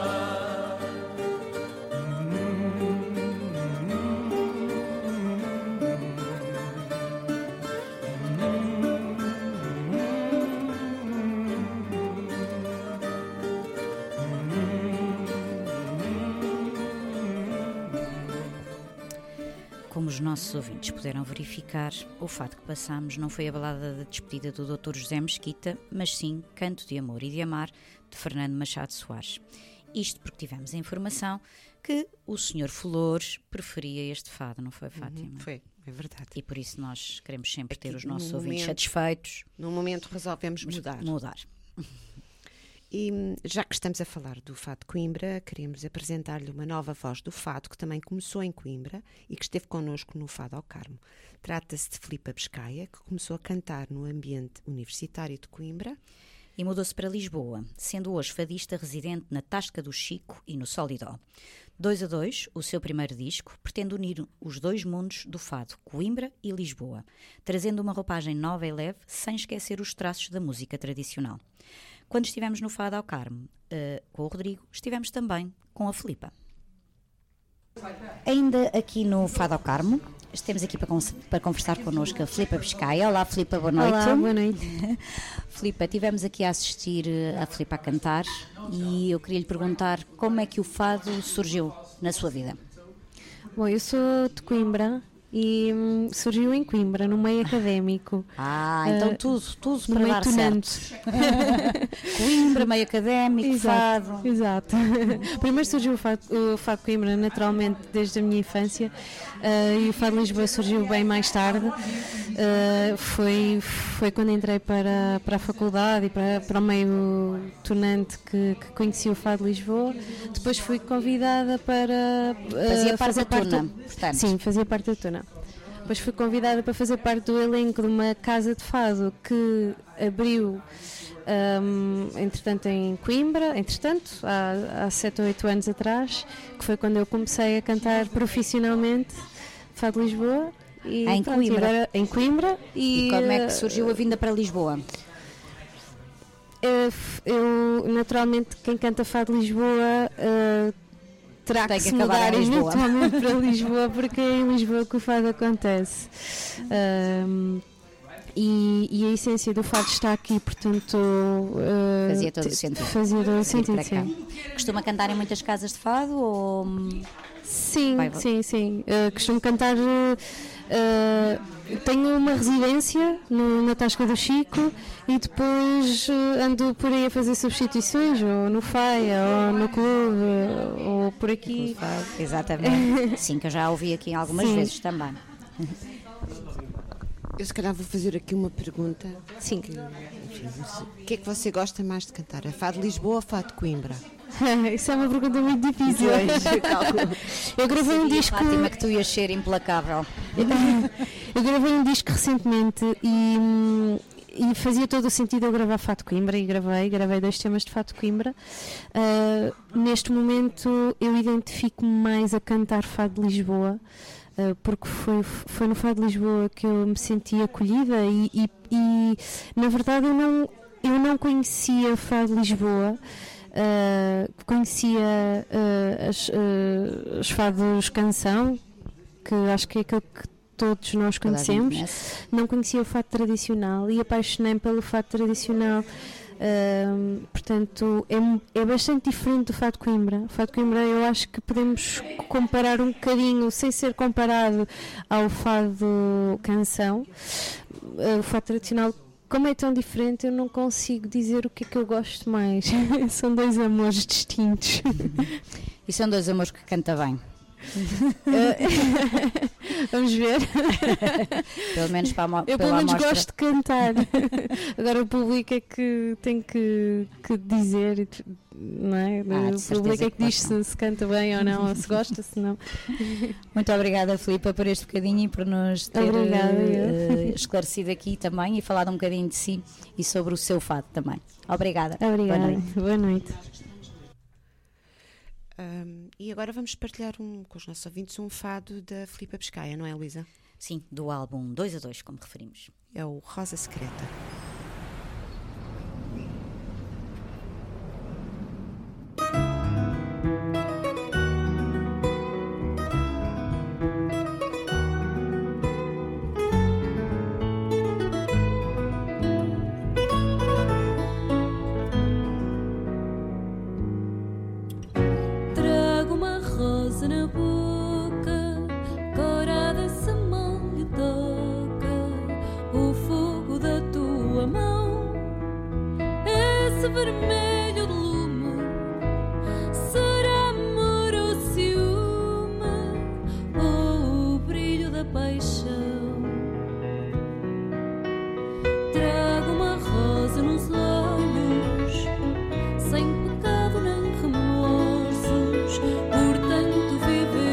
Como os nossos ouvintes puderam verificar, o fado que passámos não foi a balada da despedida do doutor José Mesquita, mas sim Canto de Amor e de Amar, de Fernando Machado Soares. Isto porque tivemos a informação que o senhor Flores preferia este fado, não foi, Fátima? Uhum, foi, é verdade. E por isso nós queremos sempre ter os nossos no ouvintes momento, satisfeitos. No momento resolvemos mudar. Mudar. E já que estamos a falar do Fado de Coimbra, queríamos apresentar-lhe uma nova voz do Fado que também começou em Coimbra e que esteve connosco no Fado ao Carmo. Trata-se de Filipa Biscaia, que começou a cantar no ambiente universitário de Coimbra e mudou-se para Lisboa, sendo hoje fadista residente na Tasca do Chico e no Solidó. Dois a Dois, o seu primeiro disco, pretende unir os dois mundos do fado, Coimbra e Lisboa, trazendo uma roupagem nova e leve, sem esquecer os traços da música tradicional. Quando estivemos no Fado ao Carmo, uh, com o Rodrigo, estivemos também com a Filipa. Ainda aqui no Fado ao Carmo, temos aqui para, para conversar connosco a Filipa Biscaia. Olá, Filipa, boa noite. Olá, boa noite. Filipa, estivemos aqui a assistir a Filipa a cantar e eu queria lhe perguntar como é que o fado surgiu na sua vida. Bom, eu sou de Coimbra e hum, surgiu em Coimbra, no meio académico. Ah, então uh, tudo, tudo para dar tunante. certo. Coimbra, meio académico, exato, fado. Exato. Primeiro surgiu o fado, o fado Coimbra, naturalmente, desde a minha infância, uh, e o fado Lisboa surgiu bem mais tarde. Uh, foi, foi quando entrei para, para a faculdade e para, para o meio tunante que, que conheci o fado Lisboa. Depois fui convidada para uh, Fazia parte fazer da parte tuna, do... portanto. Sim, fazia parte da tuna. Depois fui convidada para fazer parte do elenco de uma casa de fado que abriu, um, entretanto, em Coimbra, entretanto, há, há sete ou oito anos atrás, que foi quando eu comecei a cantar profissionalmente Fado Lisboa. E, em, pronto, Coimbra. E agora, em Coimbra. E, e como é que surgiu a vinda para Lisboa? Eu, eu naturalmente, quem canta Fado Lisboa uh, terá Tem que, que se mudar eventualmente para Lisboa, porque é em Lisboa que o fado acontece. Um, e, e a essência do fado está aqui, portanto... Uh, fazia todo o sentido. Fazia todo o sentido, sim. Costuma cantar em muitas casas de fado ou... Sim, Vai, sim, sim. Uh, costumo cantar... Uh, tenho uma residência no, na Tasca do Chico e depois uh, ando por aí a fazer substituições, ou no Faia, ou no clube, ou por aqui. Exatamente. Sim, que eu já ouvi aqui algumas sim. vezes também. Eu se calhar vou fazer aqui uma pergunta. Sim. Que, enfim, o que é que você gosta mais de cantar? É Fado Lisboa ou Fado Coimbra? Isso é uma pergunta muito difícil. Eu gravei um disco. Fátima, que tu ias ser implacável. Eu gravei um disco recentemente e, e fazia todo o sentido eu gravar Fado Coimbra e gravei, gravei dois temas de Fado Coimbra. Uh, neste momento eu identifico-me mais a cantar Fado Lisboa. Uh, porque foi, foi no Fado Lisboa que eu me senti acolhida e, e, e na verdade eu não, eu não conhecia Fado Lisboa. Uh, conhecia uh, as, uh, os fados canção, que acho que é aquilo que todos nós conhecemos. Não conhecia o fado tradicional e apaixonei-me pelo fado tradicional. Uh, portanto, é, é bastante diferente do Fado Coimbra. O Fado Coimbra eu acho que podemos comparar um bocadinho, sem ser comparado ao fado canção. Uh, o fado tradicional, como é tão diferente, eu não consigo dizer o que é que eu gosto mais. São dois amores distintos. E são dois amores que canta bem. Vamos ver. Pelo menos para a mo- eu pela pelo menos amostra. gosto de cantar. Agora o público é que tem que, que dizer, não é? Ah, o público é que diz se, se canta bem ou não, ou se gosta, se não. Muito obrigada, Filipa, por este bocadinho e por nos ter Obrigada, uh, esclarecido aqui também e falado um bocadinho de si e sobre o seu fado também. Obrigada. Obrigada. Boa noite. Boa noite. Um, e agora vamos partilhar um, com os nossos ouvintes um fado da Filipa Biscaia, não é, Luísa? Sim, do álbum dois a dois, como referimos. É o Rosa Secreta. Trago uma rosa na boca, corada se mão lhe toca, o fogo da tua mão, esse vermelho de lume, será amor ou ciúme, ou o brilho da paixão. Trago uma rosa nos olhos, sem pecado nem remorsos, por tanto viver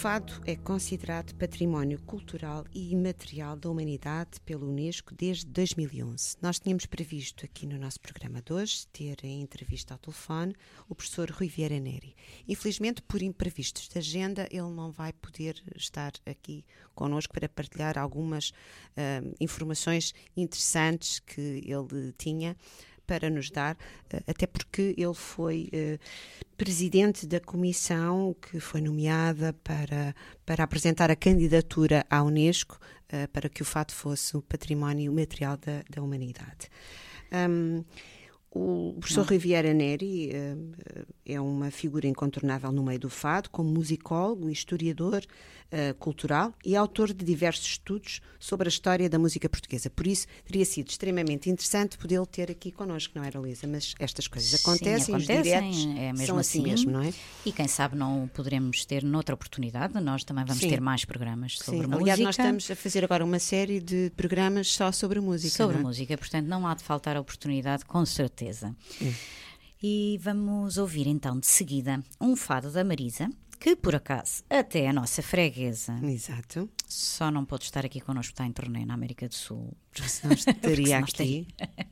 fado é considerado património cultural e imaterial da humanidade pela Unesco desde dois mil e onze. Nós tínhamos previsto aqui no nosso programa de hoje ter em entrevista ao telefone o professor Rui Vieira Neri. Infelizmente, por imprevistos de agenda, ele não vai poder estar aqui connosco para partilhar algumas uh, informações interessantes que ele tinha para nos dar, até porque ele foi uh, presidente da comissão que foi nomeada para, para apresentar a candidatura à Unesco uh, para que o fado fosse o património material da, da humanidade. Um, O professor Rui Vieira Neri uh, é uma figura incontornável no meio do fado, como musicólogo e historiador uh, cultural e autor de diversos estudos sobre a história da música portuguesa. Por isso, teria sido extremamente interessante podê-lo ter aqui connosco, não era, Luísa? Mas estas coisas acontecem, Sim, acontecem, os diretos é mesmo são assim, assim mesmo, não é? E quem sabe não poderemos ter noutra oportunidade, nós também vamos Sim. ter mais programas sobre Sim. música. Aliás, nós estamos a fazer agora uma série de programas só sobre música. Sobre não é? música, portanto não há de faltar a oportunidade, com certeza. Hum. E vamos ouvir então de seguida um fado da Marisa, que por acaso até a nossa freguesa. Exato. Só não pode estar aqui connosco, está em turnê na América do Sul. Porque senão estaria aqui.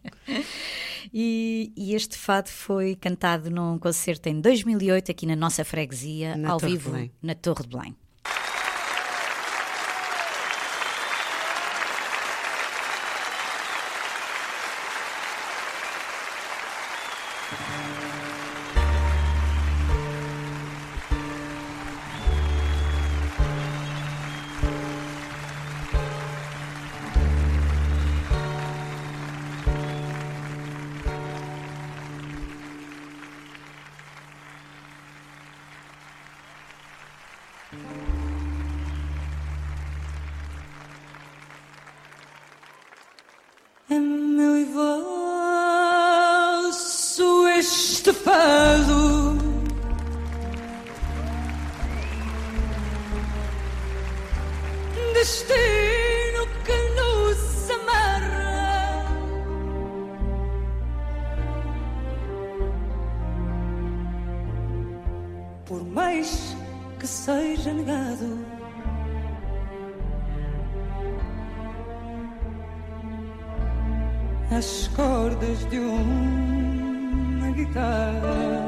e, e este fado foi cantado num concerto em dois mil e oito aqui na nossa freguesia, Na ao Torre vivo de Belém. na Torre de Belém. É meu e vosso este fado, destino que nos amarra, por mais que seja negado. As cordas de uma guitarra,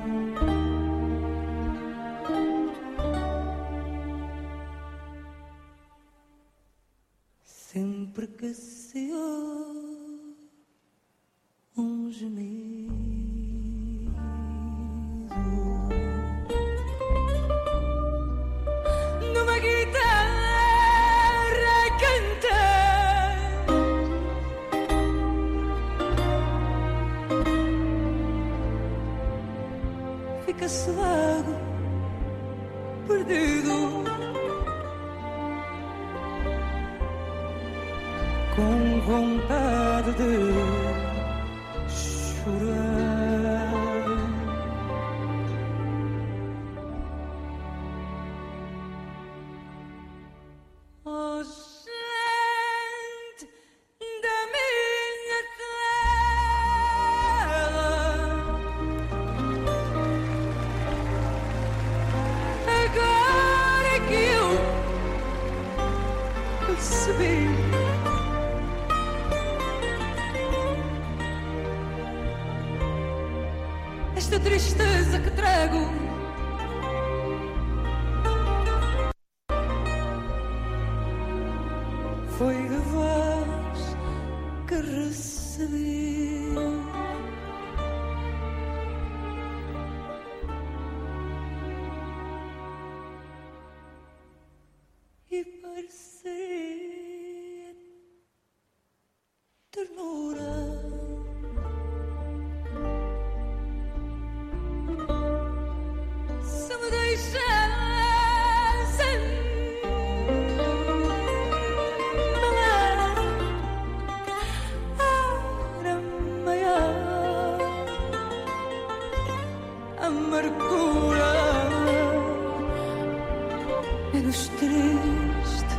sempre que se ouve um gemido numa guitarra canta. Fica-se logo perdido, com vontade de chorar. Oh, gente da minha terra, agora que eu percebi esta tristeza que trago, foi de vós que recebi. E parecia ternura, se me deixassem falar, era maior amargura, menos triste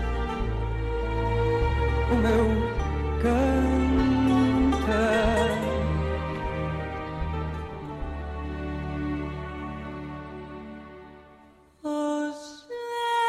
o meu cantar. Oh, gente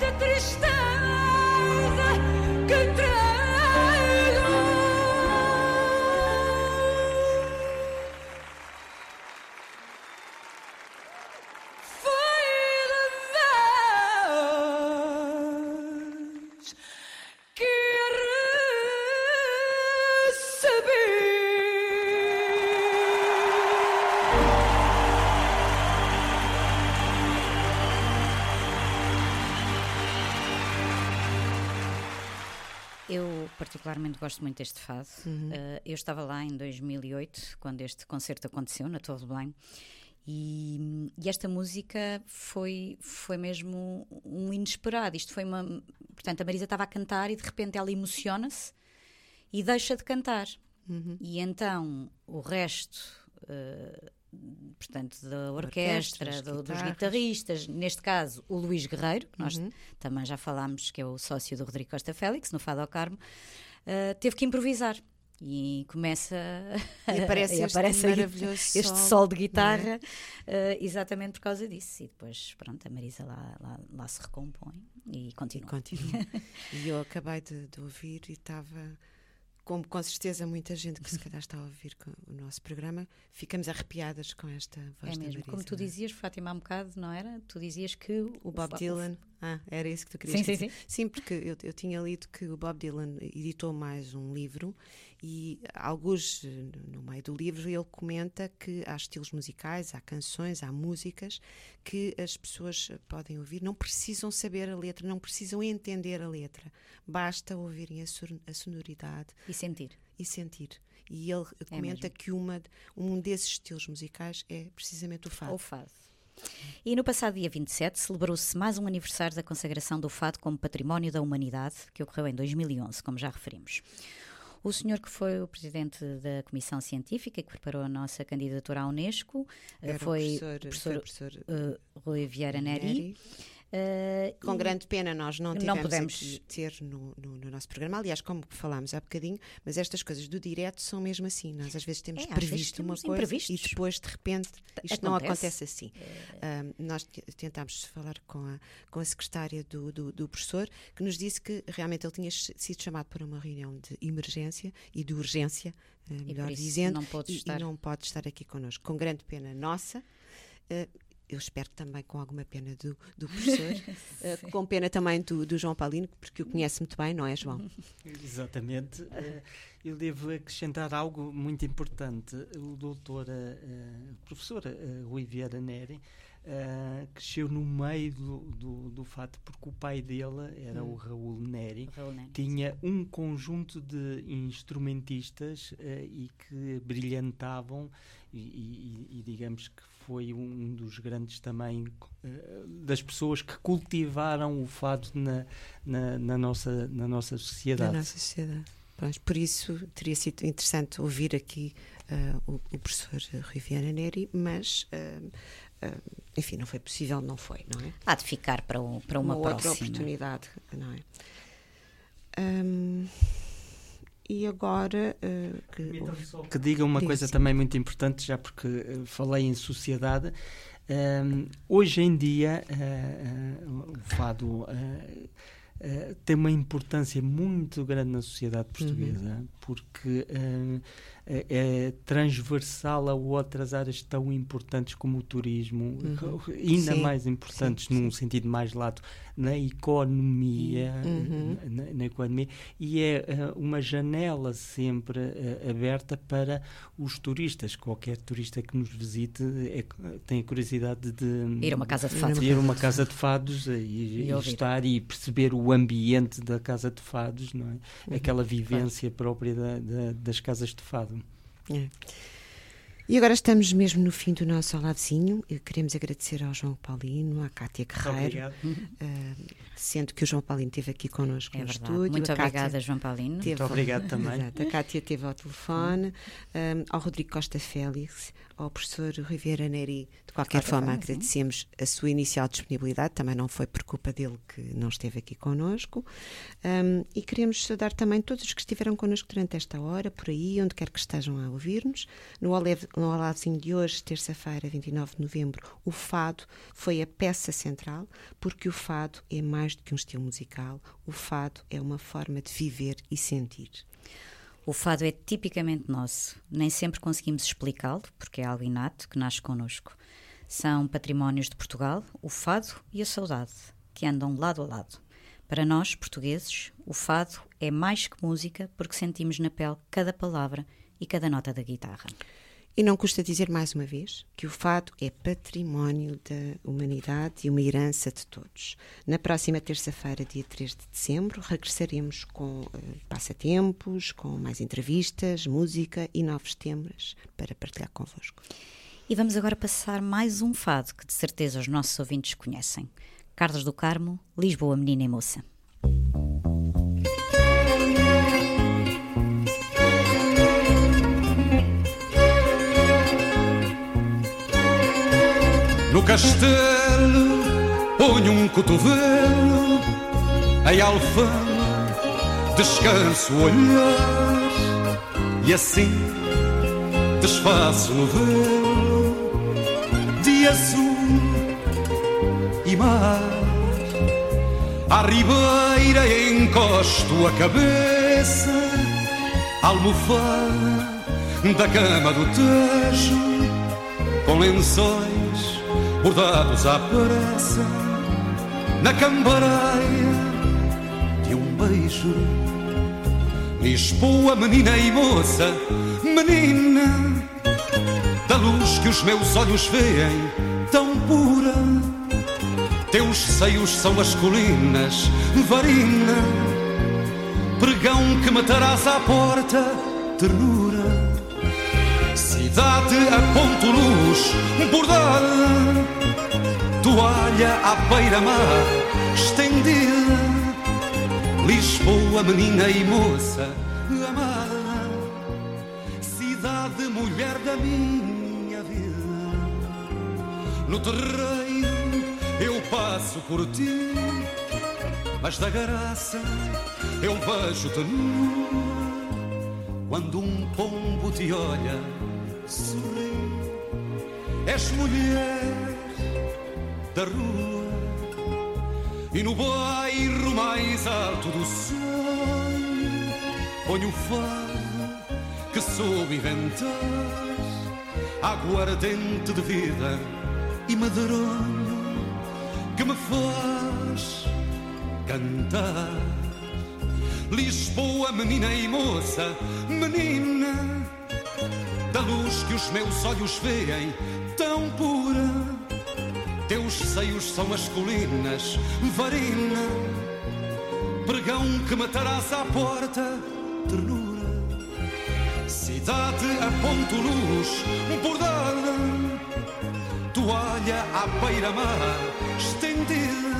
esta tristeza que trago. Eu particularmente gosto muito deste fado. Uhum. Uh, eu estava lá em dois mil e oito, quando este concerto aconteceu, na Torre de Belém, e, e esta música foi, foi mesmo um inesperado. Isto foi uma... Portanto, a Marisa estava a cantar e de repente ela emociona-se e deixa de cantar. Uhum. E então o resto... Uh, portanto, da orquestra, Orquestras, do, dos guitarras. guitarristas, neste caso o Luís Guerreiro, que nós Uhum. também já falámos, que é o sócio do Rodrigo Costa Félix, no Fado ao Carmo, uh, teve que improvisar. E começa E aparece, e este aparece aí maravilhoso este sol, sol de não é? guitarra, uh, exatamente por causa disso. E depois, pronto, a Marisa lá, lá, lá se recompõe e continua. E continua. E eu acabei de, de ouvir e estava... Como com certeza muita gente que se calhar está a ouvir o nosso programa, ficamos arrepiadas com esta voz É da mesmo, Marisa, como tu não é? dizias, Fátima, há um bocado, não era? Tu dizias que O Bob Dylan, ah, era isso que tu querias Sim, sim, dizer. sim. Sim, porque eu, eu tinha lido que o Bob Dylan editou mais um livro e, alguns no meio do livro, ele comenta que há estilos musicais, há canções, há músicas que as pessoas podem ouvir, não precisam saber a letra, não precisam entender a letra, basta ouvirem a, son- a sonoridade E sentir. e sentir. E ele É comenta mesmo. que uma, um desses estilos musicais é precisamente o fado. Ou fado. E no passado dia vinte e sete celebrou-se mais um aniversário da consagração do fado como património da humanidade, que ocorreu em dois mil e onze, como já referimos. O senhor que foi o presidente da Comissão Científica que preparou a nossa candidatura à Unesco Era o foi professor- o professor, foi o professor, uh, Rui Vieira Neri. Neri. Uh, Com e- grande pena nós não não tivemos podemos- aqui ter no, no, no nosso programa, aliás, como falámos há bocadinho, mas estas coisas do direto são mesmo assim, nós às vezes temos É, às vezes previsto uma temos coisa imprevistos. e depois de repente isto não Acontece. acontece assim. Ahm, nós te- tentámos falar com a, com a secretária do, do, do professor, que nos disse que realmente ele tinha ch- sido chamado para uma reunião de emergência e de urgência, eh, melhor por isso dizendo, não pôde e, estar. e não pode estar aqui connosco, com grande pena nossa. eh, eu espero que também com alguma pena do, do professor, eh, com pena também do, do João Paulino, porque o conhece muito bem, não é, João? Exatamente. Eh, Eu devo acrescentar algo muito importante. O doutor, eh, eh, professor eh, Rui Vieira Neri, eh, cresceu no meio do, do, do fato, porque o pai dele era Hum. o Raul Neri. O Raul Neri, Tinha um conjunto de instrumentistas eh, e que brilhantavam e, e- e digamos que foi um dos grandes também eh, das pessoas que cultivaram o fado na, na, na nossa, na nossa sociedade. Da nossa sociedade. Pronto, por isso teria sido interessante ouvir aqui uh, o, o professor Rui Vieira Neri, mas uh, uh, enfim, não foi possível, não foi, não é? Há de ficar para, o- para uma, outra próxima. oportunidade, não é? Um, e agora uh, que, Que diga uma Diga, coisa sim. também muito importante, já porque eh, falei em sociedade. Um, hoje em dia, eh, eh, o fado eh, eh, tem uma importância muito grande na sociedade portuguesa, porque eh, é, é transversal a outras áreas tão importantes como o turismo, Uhum. que- ainda Sim, mais importantes sim, num sim. sentido mais lato na economia, Uhum. na, na economia, e é eh, uma janela sempre eh, aberta para os turistas. Qualquer turista que nos visite é- tem a curiosidade de Ir a uma casa de fado. de ir a uma casa de fados e, e E ouvir. estar e perceber o ambiente da casa de fados, não é? Uhum. Aquela vivência própria da- da- das casas de fado. É. E agora estamos mesmo no fim do nosso olavezinho. E queremos agradecer ao João Paulino, à Cátia Guerreiro, uh, sendo que o João Paulino esteve aqui connosco É no verdade. estúdio. Muito a Cátia obrigada, João Paulino. teve Muito ao- obrigado também. Exato, a Cátia esteve ao telefone, um, ao Rodrigo Costa Félix, ao professor Rui Vieira Neri. De qualquer qualquer forma, forma, sim. agradecemos a sua inicial disponibilidade, também não foi por culpa dele que não esteve aqui connosco. Um, e queremos saudar também todos os que estiveram connosco durante esta hora, por aí, onde quer que estestejam a ouvir-nos, no Olave- no Olavezinho de hoje, terça-feira, vinte e nove de novembro, o fado foi a peça central, porque o fado é mais do que um estilo musical, o fado é uma forma de viver e sentir. O fado é tipicamente nosso, nem sempre conseguimos explicá-lo, porque é algo inato que nasce connosco. São patrimónios de Portugal, o fado e a saudade, que andam lado a lado. Para nós, portugueses, o fado é mais que música porque sentimos na pele cada palavra e cada nota da guitarra. E não custa dizer mais uma vez que o fado é património da humanidade e uma herança de todos. Na próxima terça-feira, dia três de dezembro, regressaremos com uh, passatempos, com mais entrevistas, música e novos temas para partilhar convosco. E vamos agora passar mais um fado que de certeza os nossos ouvintes conhecem. Carlos do Carmo, Lisboa, Menina e Moça. No castelo ponho um cotovelo, em alfama descanso o olhar, e assim desfaço no velo de azul e mar. À ribeira encosto a cabeça, a almofada da cama do Tejo, com lençóis bordados à pressa, na cambaraia de um beijo. Lisboa, menina e moça, menina da luz que os meus olhos veem, tão pura. Teus seios são as colinas, varina, pregão que matarás à porta, ternura. Cidade a ponto luz, bordada, toalha à beira-mar estendida. Lisboa, menina e moça amada, cidade, mulher da minha vida. No terreiro eu passo por ti, mas da graça eu vejo-te nua. Quando um pombo te olha, sorri, és mulher da rua. E no bairro mais alto do sonho ponho o fado que soube inventar, aguardente de vida e medronho que me faz cantar. Lisboa, menina e moça, menina da luz que os meus olhos veem, tão pura. Teus seios são as colinas, varina, pregão que matarás à porta, ternura. Cidade a ponto luz, bordada, toalha à beira-mar estendida.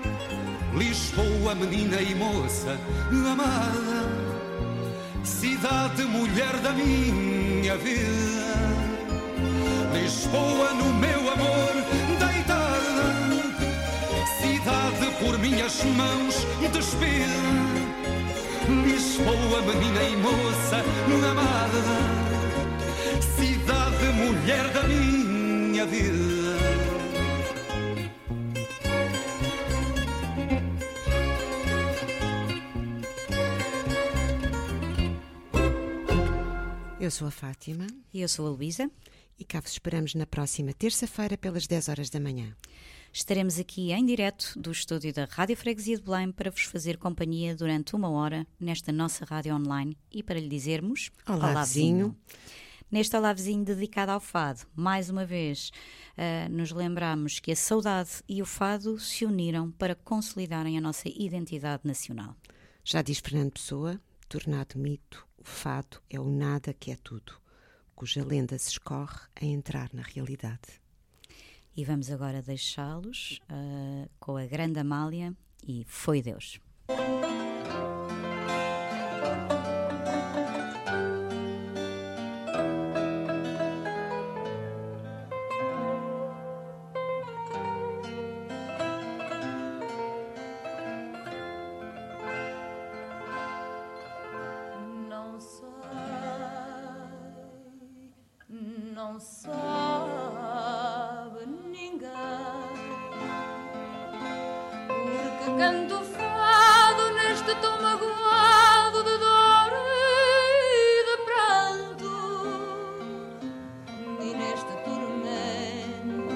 Lisboa, menina e moça amada, cidade, mulher da minha vida. Lisboa no meu amor deitada, cidade por minhas mãos despida. Lisboa, menina e moça amada, cidade, mulher da minha vida. Eu sou a Fátima. E eu sou a Luísa. E cá vos esperamos na próxima terça-feira pelas dez horas da manhã. Estaremos aqui em direto do estúdio da Rádio Freguesia de Belém para vos fazer companhia durante uma hora nesta nossa rádio online e para lhe dizermos Olá, Olá vizinho. vizinho. Neste Olá Vizinho dedicado ao fado, mais uma vez uh, nos lembramos que a saudade e o fado se uniram para consolidarem a nossa identidade nacional. Já diz Fernando Pessoa, tornado mito, o fado é o nada que é tudo, cuja lenda se escorre a entrar na realidade. E vamos agora deixá-los uh, com a grande Amália e Foi Deus. Não sei, não não sabe ninguém, porque canto fado neste tom magoado de dor e de pranto, e neste tormento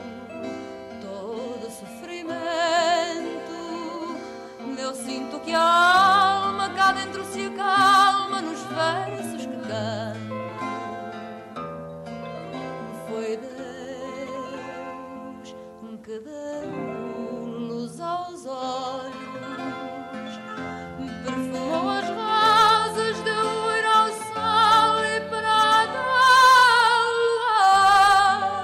todo sofrimento. Eu sinto que a alma cá dentro se acalma nos versos que canto. Foi Deus que deu luz aos olhos, perfumou as rosas, deu ir ao sol e prata ao luar.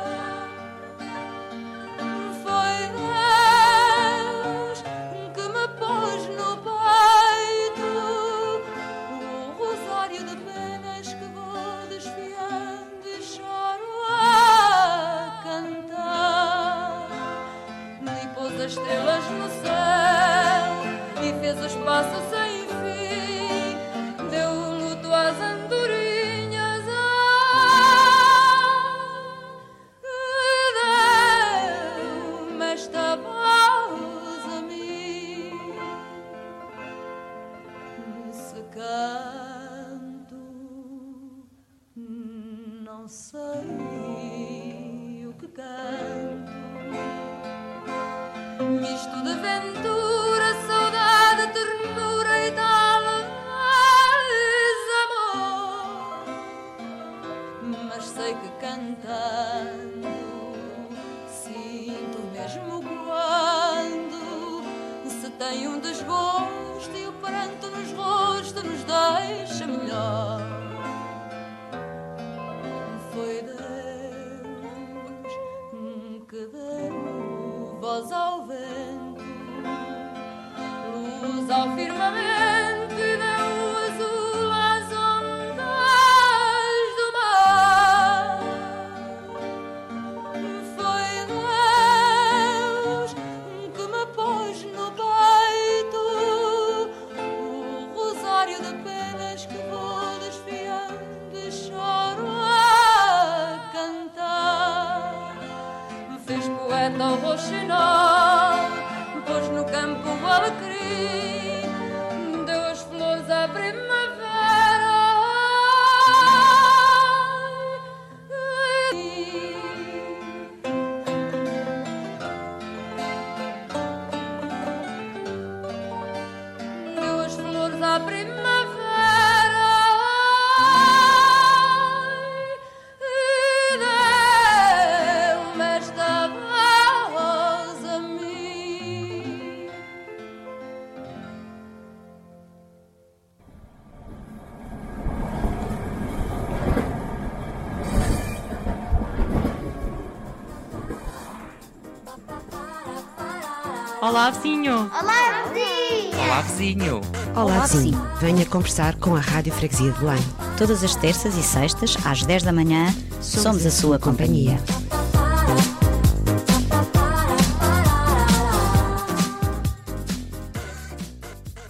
Foi Deus que me pôs no peito o rosário de penas que vou desfiando e choro a cantar. E pôs as estrelas no céu e fez o espaço sem fim, deu luto às andorinhas, deu-me esta voz a mim. Se canto, não sei o que canto, misto de ventura, saudade, ternura e talvez amor. Mas sei que cantando sinto mesmo quando se tem um desgosto e o pranto nos rostos nos deixa melhor. Foi Deus que deu voz ao vento, luz ao firmamento e deu o azul às ondas do mar. Foi Deus que me pôs no peito o rosário de penas que vou desfiando e choro a cantar. Me fez poeta ao roxinol, pôs no campo o alecrim, deu as flores à primavera. Deu as flores à primavera. E deu-me esta voz a mim. Olá, vizinho! Olá, vizinho! Olá, vizinho! Olá, vizinho. Venha conversar com a Rádio Freguesia de Belém. Todas as terças e sextas, às dez da manhã, somos a sua companhia. companhia.